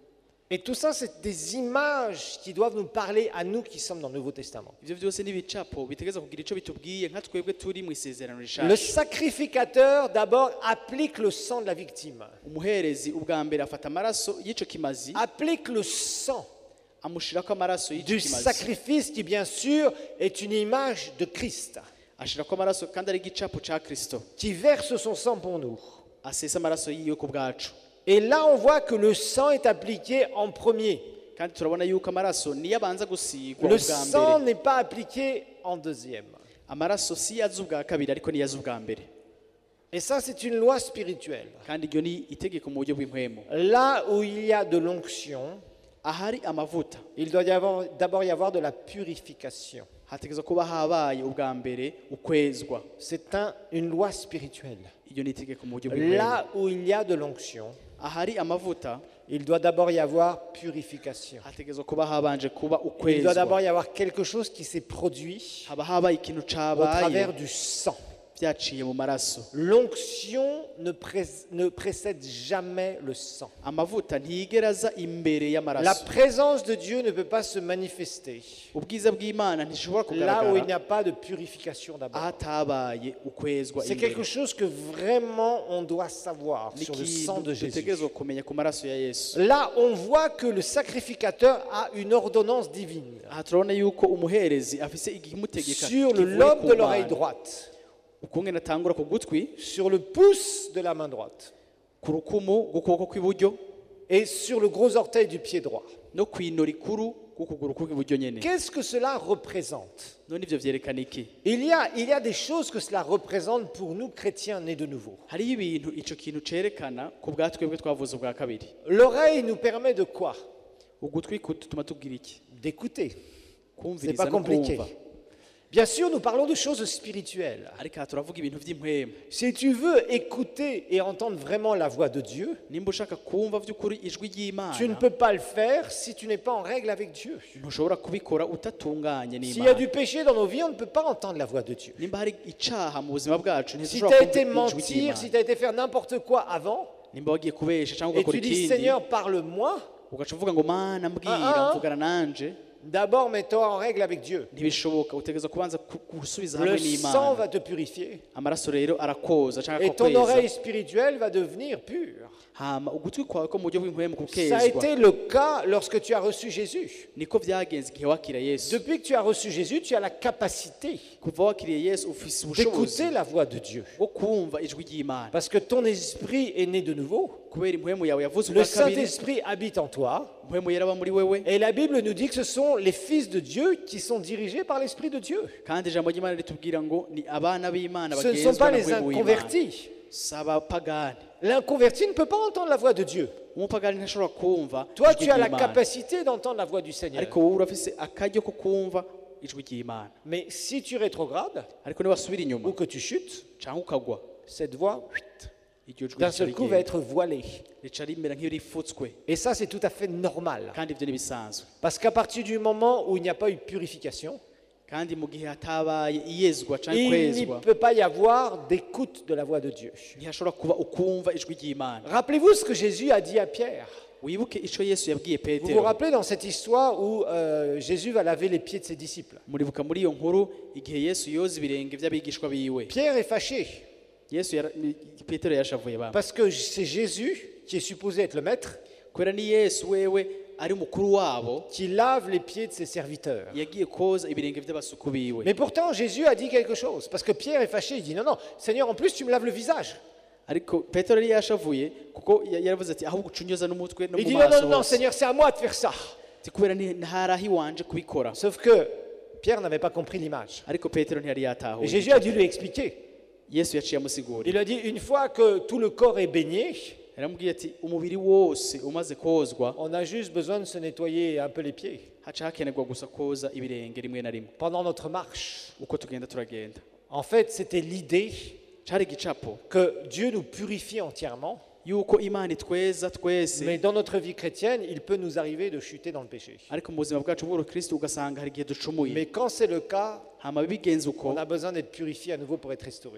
Et tout ça, c'est des images qui doivent nous parler à nous qui sommes dans le Nouveau Testament. Ivyo vyose n'ibicapo bitegeza kugira ico bitubwiye nka twebwe turi mu isezerano Le rishasha. sacrificateur, d'abord, applique le sang de la victime. Umuherezi ubwa mbere afata amaraso y'ico kimazi Applique le sang amushirako amaraso y'ico du kimazi. sacrifice qui, bien sûr, est une image de Christ, Ashirako amaraso kandi ari igicapo ca Kristo. qui verse son sang pour nous. Asesa amaraso yiwe ku bwacu. Et là, on voit que le sang est appliqué en premier. Kandi turabona yuko amaraso niyo abanza gusigwa Le ubwa sang mbere. n'est pas appliqué en deuxième. Amaraso si yaza ubwa kabiri ariko niyo yaza ubwa mbere. Et ça, c'est une loi spirituelle. Kandi iryo ni itegeko mu buryo bw'impwemu. Là où il y a de l'onction, Ahari amavuta il doit y avoir- d'abord y avoir de la purification. hategezwa kuba habaye ubwa mbere ukwezwa. C'est un- une loi spirituelle. Iryo ni itegeko mu buryo bw'impwemu. Là où il y a de l'onction, Ahari amavuta il doit d'abord y avoir purification. hategezwa kuba habanje kuba Il doit d'abord ukwezwa. y avoir quelque chose qui s'est produit Haba habaye ikintu au cabaye travers du sang. vyaciye mu maraso. L'onction ne, pré- ne précède jamais le sang. Amavuta ntiyigera aza imbere La y'amaraso. présence de Dieu ne peut pas se manifester Ubwiza bw'Imana ntishobora là où il n'y kugaragara a pas de purification d'abord. ahatabaye ukwezwa C'est imbere. quelque chose que vraiment on doit savoir Ni sur le sang de ikintu Jésus. dutegerezwa kumenya ku maraso ya Yesu. Là, on voit que le sacrificateur a une ordonnance divine Aha turabona yuko umuherezi afise igimutegeka sur le kivuye lobe ku de l'oreille Mana. droite, Ukungene atangura ku gutwi, sur le pouce de la main droite ku rukumu rw'ukuboko kw'iburyo et sur le gros orteil du pied droit. no kw'ino rikuru rw'ukuguru kw'iburyo nyene. Qu'est-ce que cela représente? None ivyo vyerekana iki? Il y a, il y a des choses que cela représente pour nous chrétiens nés de nouveau. Hariho ibintu ico kintu cerekana ku bwa twebwe twavuze ubwa kabiri. L'oreille nous permet de quoi? Ugutwi kutuma tubwira iki? D'écouter. C'est Kumviriza pas no compliqué. kumva. Bien sûr, nous parlons de choses spirituelles. Ariko aha turavuga ibintu vy'impwemu. Si tu veux écouter et entendre vraiment la voix de Dieu, Nimba ushaka kumva vy'ukuri ijwi tu ne ry'Imana, peux pas le faire si tu n'es pas en règle avec Dieu. ntushobora kubikora utatunganye S'il y a n'Imana. du péché dans nos vies, on ne peut pas entendre la voix de Dieu. Nimba hari icaha mu buzima bwacu Si tu ntidushobora as été kumva ijwi mentir, si ry'Imana. tu as été faire n'importe quoi avant, Nimba wagiye kubesha cyangwa et ugakora tu dis ikindi Seigneur, parle-moi, ugaca uvuga ngo mana mbwira Ah, ah. mvugana nanje, d'abord mets-toi en règle avec Dieu. ntibishoboka. Utegereza kubanza ku- gusubiza Le hamwe sang n'Imana. va te purifier. Amaraso rero arakoza cyangwa Et ton oreille akakweza, spirituelle va devenir pure. hama ugutwi kwawe ko mu buryo bw'impwemu Ça a kukezwa. été le cas lorsque tu as reçu Jésus. Niko vyagenze igihe wakira Yesu. Depuis que tu as reçu Jésus, tu as la capacité Kuva wakiriye Yesu ufise ubushobozi d'écouter la voix de Dieu. bwo kumva ijwi ry'Imana. Parce que ton esprit est né de nouveau. Kubera impwemu yawe yavuze Le ubwa kabiri, Saint-Esprit habite en toi. impwemu yaraba muri wewe, Et la Bible nous dit que ce sont les fils de Dieu qui sont dirigés par l'Esprit de Dieu. kandi ijambo ry'Imana ritubwira ngo ni abana b'Imana Ce ne sont pas bagenzwa na les mpwemu w'Imana. inconvertis. Si abapagani. L'inconverti ne peut pas entendre la voix de Dieu. Umupagani ntashobora kumva Toi, ijwi tu as la ry'Imana. capacité d'entendre la voix du Seigneur. Ariko wowe urafise akaryo ko kumva ijwi ry'Imana. Mais si tu rétrogrades Ariko niwasubira inyuma ou que tu chutes, cyangwa ukagwa, cette voix, whit, iryo jwi d'un rica seul coup, va rigenda. être voilée. rica rimera nk'iyo rifutswe, Et ça, c'est tout à fait normal. kandi ibyo ntibisanzwe. Parce qu'à partir du moment où il n'y a pas eu de purification, Kandi mu gihe hatabaye iyezwa cyangwa il n'y kwezwa, peut pas y avoir d'écoute de la voix de Dieu. ntihashobora kuba ukumva ijwi ry'Imana. Rappelez-vous ce que Jésus a dit à Pierre. Wibuke ico Yesu yabwiye Vous vous Petero. rappelez dans cette histoire où euh, Jésus va laver les pieds de ses disciples. Muribuka muri iyo nkuru igihe Yesu yoza ibirenge by'abigishwa biwe. Pierre est fâché Yesu yara- ni- Petero yashavuye bamwe. parce que c'est Jésus qui est supposé être le maître Kubera ni Yesu wewe ari mukuru wabo, qui lave les pieds de ses serviteurs. yagiye koza ibirenge by'abasuku biwe. Mais pourtant, Jésus a dit quelque chose. Parce que Pierre est fâché. Il dit non, non, Seigneur, en plus, tu me laves le visage. Ariko Petero yari yashavuye kuko ya- yaravuze ati ahubwo ucunyoza n'umutwe no Il mu dit non, non, maso non, hose. Seigneur, c'est à moi de faire ça. Ati kubera ni ntarahi wanje kubikora. Sauf que Pierre n'avait pas compris l'image. Ariko Petero ntiyari Et yatahuye. Jésus a dû lui expliquer. Yesu yaciye amusigura. Il a dit une fois que tout le corps est baigné, Yaramubwiye ati umubiri wose umaze kozwa on a juste besoin de se nettoyer un peu les pieds haca hakenerwa gusa koza ibirenge rimwe na rimwe pendant notre marche. uko tugenda turagenda. En fait, c'était l'idée Cari igicapo que Dieu nous purifie entièrement, yuko Imana itweza twese, mais dans notre vie chrétienne, il peut nous arriver de chuter dans le péché. ariko mu buzima bwacu bw'urukristo ugasanga hari igihe ducumuye. Mais quand c'est le cas, Hama bigenze uko on a besoin d'être purifié à nouveau pour être restauré.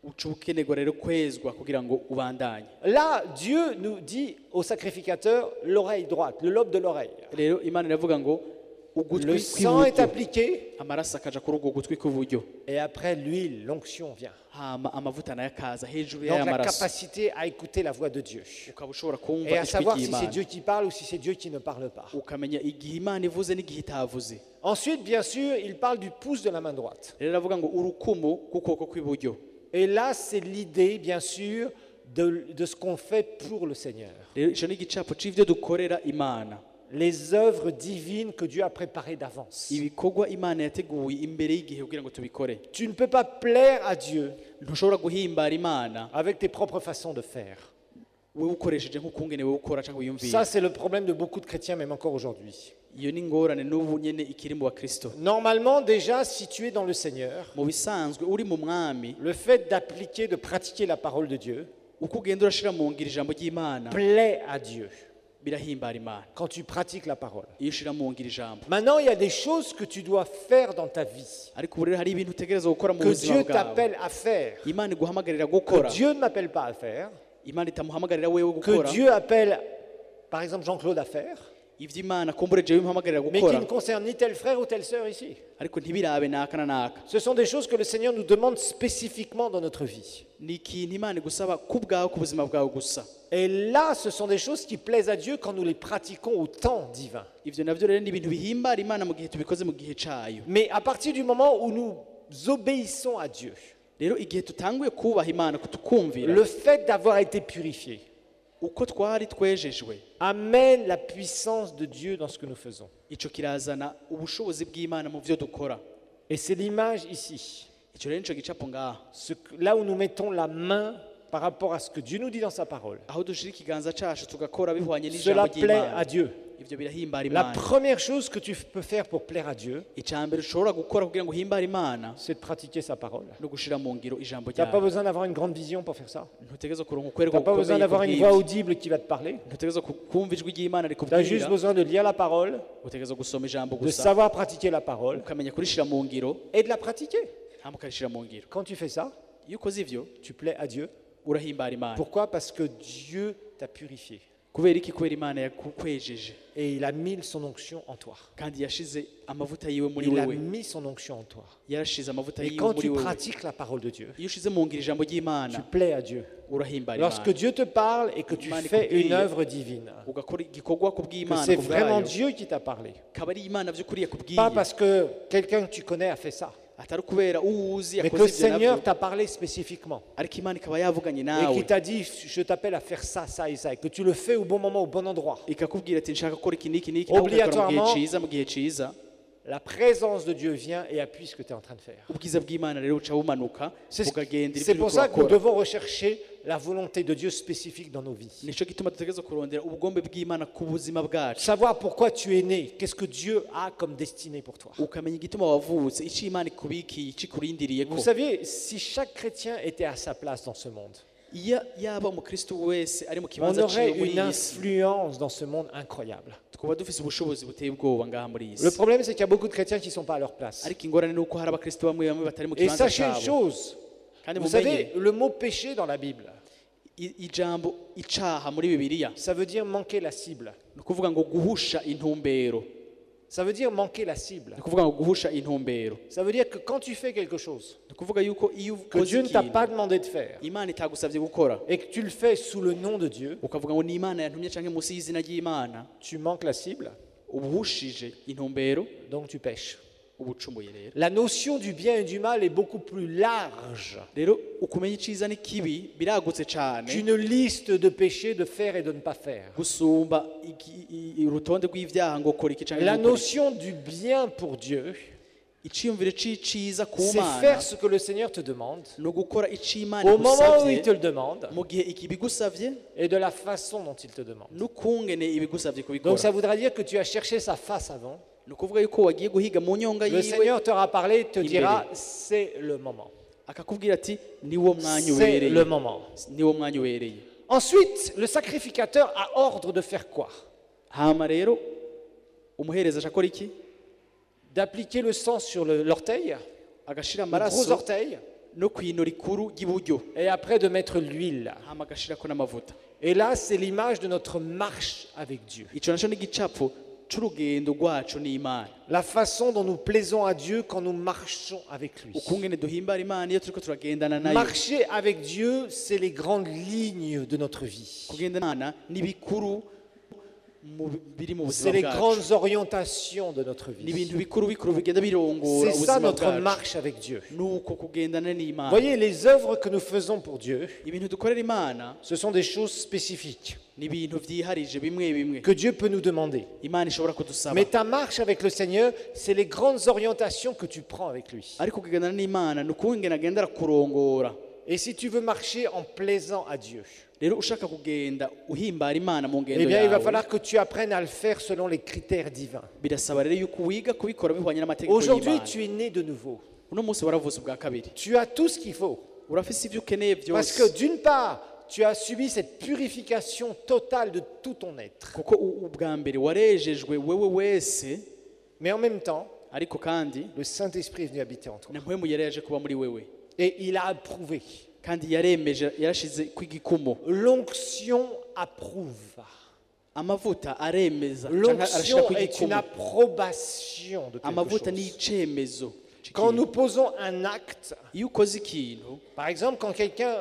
uca ukenerwa rero kwezwa kugira ngo ubandanye. Là, Dieu nous dit au sacrificateur l'oreille droite, le lobe de l'oreille. Rero Imana iravuga ngo Le ugutwi sang est kw'iburyo appliqué amaraso akaja kuri ubwo gutwi kw'iburyo, et après l'huile, l'onction vient. hama amavuta nayo akaza hejuru Donc y'aya la maraso, capacité à écouter la voix de Dieu. ukaba ushobora Et kumva à ijwi savoir si c'est ry'Imana, Dieu qui parle ou si c'est Dieu qui ne parle pas. ukamenya igihe Imana ivuze n'igihe itavuze. Ensuite, bien sûr, il parle du pouce de la main droite. Rero aravuga ngo urukumu rw'ukuboko kw'iburyo. Et là, c'est l'idée, bien sûr, de, de ce qu'on fait pour le Seigneur. Rero ico ni igicapo c'ivyo dukorera Imana, Les œuvres divines que Dieu a préparées d'avance. ibikorwa Imana yateguye imbere y'igihe kugira ngo tubikore. Tu ne peux pas plaire à Dieu Ntushobora guhimbara Imana avec tes propres façons de faire. wewe ukoresheje nk'ukungene wewe ukora cyangwa Ça, wiyumvira. c'est le problème de beaucoup de chrétiens, même encore aujourd'hui. Iyo ni ingorane n'ubu nyene ikiri mu bakristo. Normalement, déjà, si tu es dans le Seigneur, Mu bisanzwe uri mu mwami, le fait d'appliquer, de pratiquer la parole de Dieu, uko ugenda urashira mu ngiro ijambo ry'Imana plaît à Dieu birahimbara Imana. quand tu pratiques la parole. Iyo ushira mu ngiro ijambo, Maintenant, il y a des choses que tu dois faire dans ta vie, ariko ubu rero hari ibintu utegereza gukora mu que buzima Dieu bwawe. t'appelle à faire, Imana iguhamagarira que gukora, Dieu ne m'appelle pas à faire, Imana itamuhamagarira wewe que gukora. Dieu appelle, par exemple, Jean-Claude à faire, Ivyo Imana kumbure jewe imuhamagarira mais qui gukora, ne concerne ni tel frère ou telle sœur ici. ariko ntibirabe naka na naka. Ce sont des choses que le Seigneur nous demande spécifiquement dans notre vie. Ni ikintu Imana igusaba ku bwawe, ku buzima bwawe gusa. Et là, ce sont des choses qui plaisent à Dieu quand nous les pratiquons au temps divin. Ivyo navyo rero ni ibintu bihimbara Imana mu gihe tubikoze mu gihe cayo. Mais à partir du moment où nous obéissons à Dieu, Rero igihe tutanguye kubaha Imana, kutukumvira, le fait d'avoir été purifié uko twari twejejwe, amène la puissance de Dieu dans ce que nous faisons. ico kirazana ubushobozi bw'Imana mu vyo dukora. Et c'est l'image ici, Ico rero nico gicapo ngaha, ce que- là où nous mettons la main par rapport à ce que Dieu nous dit dans sa parole. aho dushira ikiganza cacu tugakora bihwanye n'ijambo Cela plaît à ry'Imana. Dieu. Ivyo birahimbara La Imana. première chose que tu peux faire pour plaire à Dieu, Icambere ushobora gukora kugira ngo uhimbare Imana c'est de pratiquer sa parole. no gushira mu ngiro ijambo Tu n'as pas ryayo. besoin d'avoir une grande vision pour faire ça. Ntutegerezwa kuronka Tu ukwereka n'as pas besoin gukomeye d'avoir une kubw'ivyo. voix audible qui va te parler. Ntutegerezwa ku- kumva ijwi ry'Imana Tu as juste rikubwira, besoin de lire la parole, utegerezwa gusoma ijambo de gusa, savoir pratiquer la parole ukamenya kurishira mu ngiro, et de la pratiquer. hama ukarishira mu ngiro. Quand tu fais ça, Iyo ukoze ivyo tu plais à Dieu. urahimbara Imana. Pourquoi? Parce que Dieu t'a purifié Kubera iki? Kubera Imana yakukwejeje et il a mis son onction en toi. kandi yashize amavuta yiwe muri Il a wewe, mis son onction en toi. yarashize amavuta Et yiwe quand muri tu wewe. pratiques la parole de Dieu, Iyo ushize mu ngiro ijambo tu ry'Imana, plais à Dieu. urahimbara Lorsque Imana, Dieu te parle et que tu Imana fais ikubwiye, une œuvre divine, ugakora igikorwa que kubw'Imana c'est kubwayo, vraiment Dieu qui t'a parlé. kaba ari Imana vy'ukuri yakubwiye, Pas parce que quelqu'un que tu connais a fait ça, atari kubera uwuzi mais que le yakoze ivyo Seigneur navyo, t'a parlé spécifiquement ariko Imana ikaba yavuganye et nawe qui t'a dit je t'appelle à faire ça, ça et ça, et que tu le fais au bon moment, au bon endroit. ikakubwira ati nshaka gukora iki n'iki n'iki, nawe ukabikora mu gihe Obligatoirement. ciza, mu gihe ciza, La présence de Dieu vient et appuie ce que tu es en train de faire. ubwiza bw'Imana rero buca bumanuka C'est bukagendera c'est ivyo pour uriko ça que nous urakora. devons rechercher la volonté de Dieu spécifique dans nos vies. Nico gituma dutegerezwa kurondera ubugombe bw'Imana ku buzima bwacu, Savoir pourquoi tu es né, qu'est-ce que Dieu a comme destinée pour toi. ukamenya igituma wavutse, ico Imana ikubikiye, ico ikurindiriye ko. Vous savez, si chaque chrétien était à sa place dans ce monde, Iyo yaba umukristo wese ari mu on kibanza aurait ciwe muri une iyi si, influence dans ce monde incroyable. twaba dufise ubushobozi buteye ubwoba ngaha muri iyi Le si. problème, c'est qu'il y a beaucoup de chrétiens qui ne sont pas à leur place. Ariko ingorane ni uko hari abakristo bamwe bamwe batari mu Et kibanza sachez une cabo. chose, Kandi vous mumenye, savez, le mot péché dans la Bible, i- ijambo icaha muri Bibiliya ça veut dire manquer la cible. ni ukuvuga ngo guhusha intumbero, Ça veut dire manquer la cible. ni ukuvuga ngo guhusha intumbero, Ça veut dire que quand tu fais quelque chose ni ukuvuga yuko iyo que ukoze Dieu ne t'a ikintu pas demandé de faire Imana itagusabye gukora, et que tu le fais sous le nom de Dieu, ukavuga ngo ni Imana yantumye canke munsi y'izina ry'Imana, tu manques la cible, ubuhushije intumbero, donc tu pêches. ubucumuye rero. La notion du bien et du mal est beaucoup plus large Rero ukumenya iciza n'ikibi biragutse cane qu'une liste de péchés de faire et de ne pas faire. gusumba iki- i- i- urutonde rw'ivyaha ngo kora iki canke La ntukore iki. notion du bien pour Dieu, Iciyumviro c'iciza ku c'est Mana faire ce que le Seigneur te demande ni ugukora ico Imana au moment où igusavye il te le demande mu gihe iki bigusavye et de la façon dont il te demande. n'ukungene ibigusavye Donc kubikora. ça voudra dire que tu as cherché sa face avant. Ni ukuvuga yuko wagiye guhiga mu nyonga Le yiwe, Seigneur t'aura parlé, te Imbere. dira c'est le moment. akakubwira ati niwo mwanya C'est ubereye, le moment. niwo mwanya ubereye. Ensuite, le sacrificateur a ordre de faire quoi? Hama rero umuhereza ashakora iki? D'appliquer le sang sur le- l'orteil, Agashira le gros amaraso orteil, no kwino rikuru ry'iburyo et après de mettre l'huile. hama agashirako n'amavuta. Et là, c'est l'image de notre marche avec Dieu. Ico naco ni igicapo c'urugendo rwacu n'Imana. La façon dont nous plaisons à Dieu quand nous marchons avec lui. Ukungene duhimbara Imana iyo turiko turagendana nayo. Marcher avec Dieu, c'est les grandes lignes de notre vie. Kugendana n'Imana ni bikuru mu biri mu C'est buzima les bwacu. grandes orientations de notre Ni vie. ibintu bikuru bikuru bigenda birongora C'est ça ubuzima notre bwacu. marche avec Dieu. Nuko kugendana n'Imana. Voyez, les œuvres que nous faisons pour Dieu, Ibintu dukorera Imana ce sont des choses spécifiques ni ibintu vyiharije bimwe bimwe que Dieu peut nous demander. Imana ishobora kudusaba. Mais ta marche avec le Seigneur, c'est les grandes orientations que tu prends avec lui. Ariko kugendana n'Imana nukungene agendera kurongora. Et si tu veux marcher en plaisant à Dieu, Rero ushaka kugenda uhimbara Imana mu ngendo eh bien, il va yawe falloir que tu apprennes à le faire selon les critères divins. birasaba rero yuko wiga kubikora bihwanye n'amategeko Aujourd'hui, y'Imana. tu es né de nouveau. Uno munsi waravutse ubwa kabiri. Tu as tout ce qu'il faut. Urafise ivyo ukeneye Parce byose. que d'une part, tu as subi cette purification totale de tout ton être. Kuko u- ubwa mbere warejejwe wewe wese, Mais en même temps, ariko kandi le Saint-Esprit est venu habiter en toi. na mpwemu yari yaje kuba muri wewe. Et il a approuvé. Kandi yaremeje yarashize kw'igikumo. L'onction approuve. Amavuta aremeza canke L'onction arashira est une kw'igikumo. approbation de quelque Amavuta ni chose. icemezo. Quand c'ikintu. nous posons un acte, Iyo ukoze ikintu, par exemple, quand quelqu'un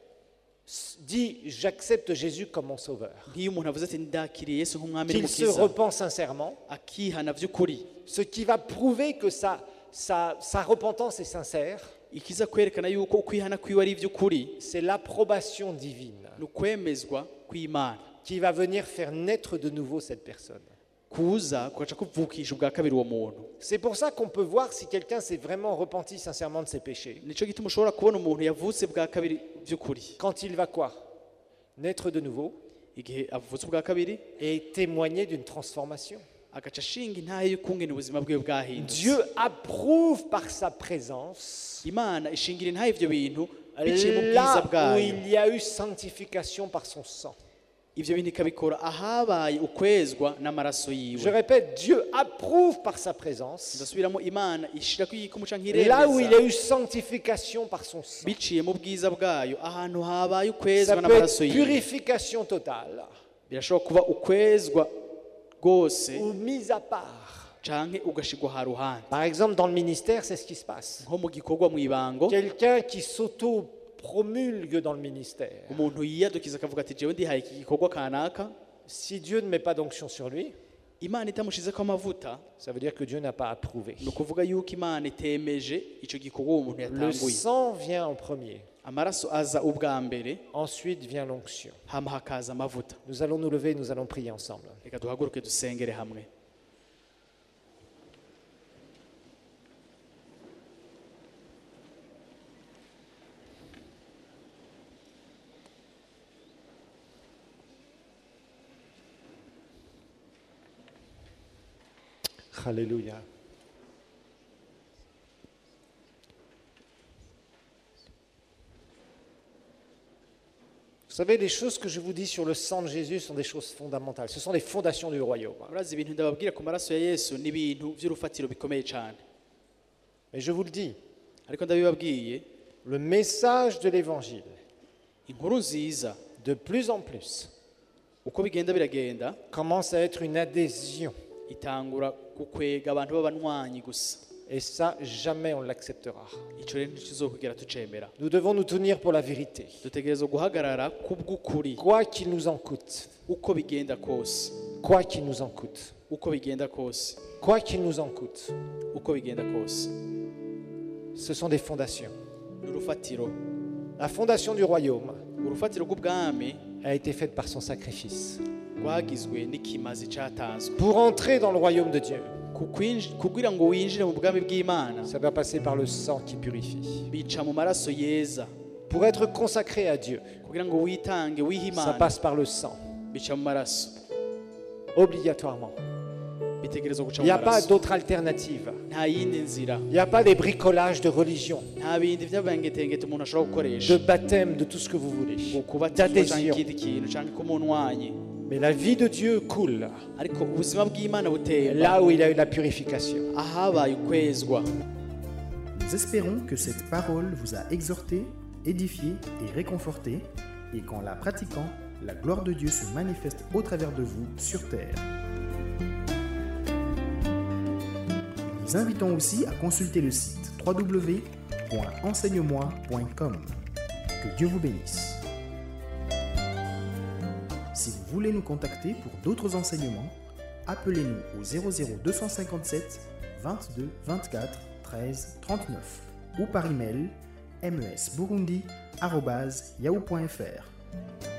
s- dit « j'accepte Jésus comme mon sauveur nk'iyo umuntu avuze ati ndakiriye Yesu nk'umwami qu'il se n'umukiza, repent sincèrement, akihana vy'ukuri, ce qui va prouver que sa, sa, sa repentance est sincère, ikiza kwerekana yuko ukwihana kwiwe ari ivy'ukuri, c'est l'approbation divine ni ukwemezwa kw'Imana qui va venir faire naître de nouveau cette personne. kuza kugaca kuvukisha ubwa kabiri uwo muntu. C'est pour ça qu'on peut voir si quelqu'un s'est vraiment repenti sincèrement de ses péchés. Nico gituma ushobora kubona umuntu yavutse bwa kabiri vy'ukuri, Quand il va quoi? Naître de nouveau igihe avutse ubwa kabiri et témoigner d'une transformation. agaca ashinga intahe y'ukungene ubuzima bwiwe bwahindutse. Dieu approuve par sa présence Imana ishingira intahe ivyo bintu biciye mu bwiza là où bwayo. il y a eu sanctification par son sang. Ivyo bintu ikabikora ahabaye ukwezwa n'amaraso Je yiwe. répète, Dieu approuve par sa présence Ndasubiramo, Imana ishirako igikumu canke là où il y iremeza a eu sanctification par son sang. biciye mu bwiza bwayo, ahantu habaye Ça ukwezwa peut n'amaraso être yiwe. purification totale Birashobora kuba ukwezwa rwose ou mise à part. canke ugashigwa ha ruhande. Par exemple, dans le ministère, c'est ce qui se passe. Nko mu gikorwa mw'ibango, Quelqu'un qui s'auto-promulgue dans le ministère. umuntu yiyadukiza akavuga ati jewe ndihaye iki gikorwa kanaka, Si Dieu ne met pas d'onction sur lui, Imana itamushizeko amavuta, ça veut dire que Dieu n'a pas approuvé. ni ukuvuga yuko Imana itemeje ico gikorwa uwo muntu Le yatanguye. sang vient en premier, Amaraso aza ubwa mbere, ensuite vient l'onction. hama hakaza amavuta. Nous allons nous lever, nous allons prier ensemble. Reka duhaguruke dusengere hamwe. Alléluia. Vous savez, les choses que je vous dis sur le sang de Jésus sont des choses fondamentales. Ce sont les fondations du royaume. Murazi ibintu ndababwira ku maraso ya Yesu ni ibintu vy'urufatiro bikomeye cyane. Mais je vous le dis, Ariko ndabibabwiye, le message de l'évangile, inkuru nziza de plus en plus, uko bigenda biragenda commence à être une adhésion. itangura gukwega abantu b'abanywanyi gusa. Et ça, jamais on l'acceptera. Ico rero ntikizokugera tucemera. Nous devons nous tenir pour la vérité. Dutegerezwa guhagarara kubw'ukuri Quoi qu'il nous en coûte. uko bigenda kose, Quoi qu'il nous en coûte. uko bigenda kose, Quoi qu'il nous en coûte. uko bigenda kose. Ce sont des fondations. Urufatiro, La fondation du royaume urufatiro rw'ubwami a été faite par son sacrifice. rwagizwe n'ikimazi catanzwe. Pour entrer dans le royaume de Dieu, Kukwinj- kugira ngo winjire mu bwami bw'Imana ça doit passer par le sang qui purifie. bica mu maraso yeza. Pour être consacré à Dieu, Kugira ngo witange wihe ça Imana passe par le sang, bica mu maraso. obligatoirement. Bitegerezwa guca Il n'y mu a pas maraso. d'autre alternative. Nta yindi nzira, Il n'y a pas des bricolages de religion, nta bindi vy'abangetengete umuntu ashobora de gukoresha baptême, de tout ce que vous voulez, ngo kubatizwa canke d'adhésion. ikindi kintu canke k'umunywanyi. Mais la vie de Dieu coule Ariko ubuzima bw'Imana butemba là où il y a eu la purification. ahabaye ukwezwa. Nous espérons que cette parole vous a exhorté, édifié et réconforté, et qu'en la pratiquant, la gloire de Dieu se manifeste au travers de vous sur terre. Nous vous invitons aussi à consulter le site w w w point enseigne moi point com. Que Dieu vous bénisse. Si vous voulez nous contacter pour d'autres enseignements, appelez-nous au zéro zéro deux cent cinquante-sept vingt-deux vingt-quatre treize trente-neuf ou par email m e s burundi arobase yahoo point f r.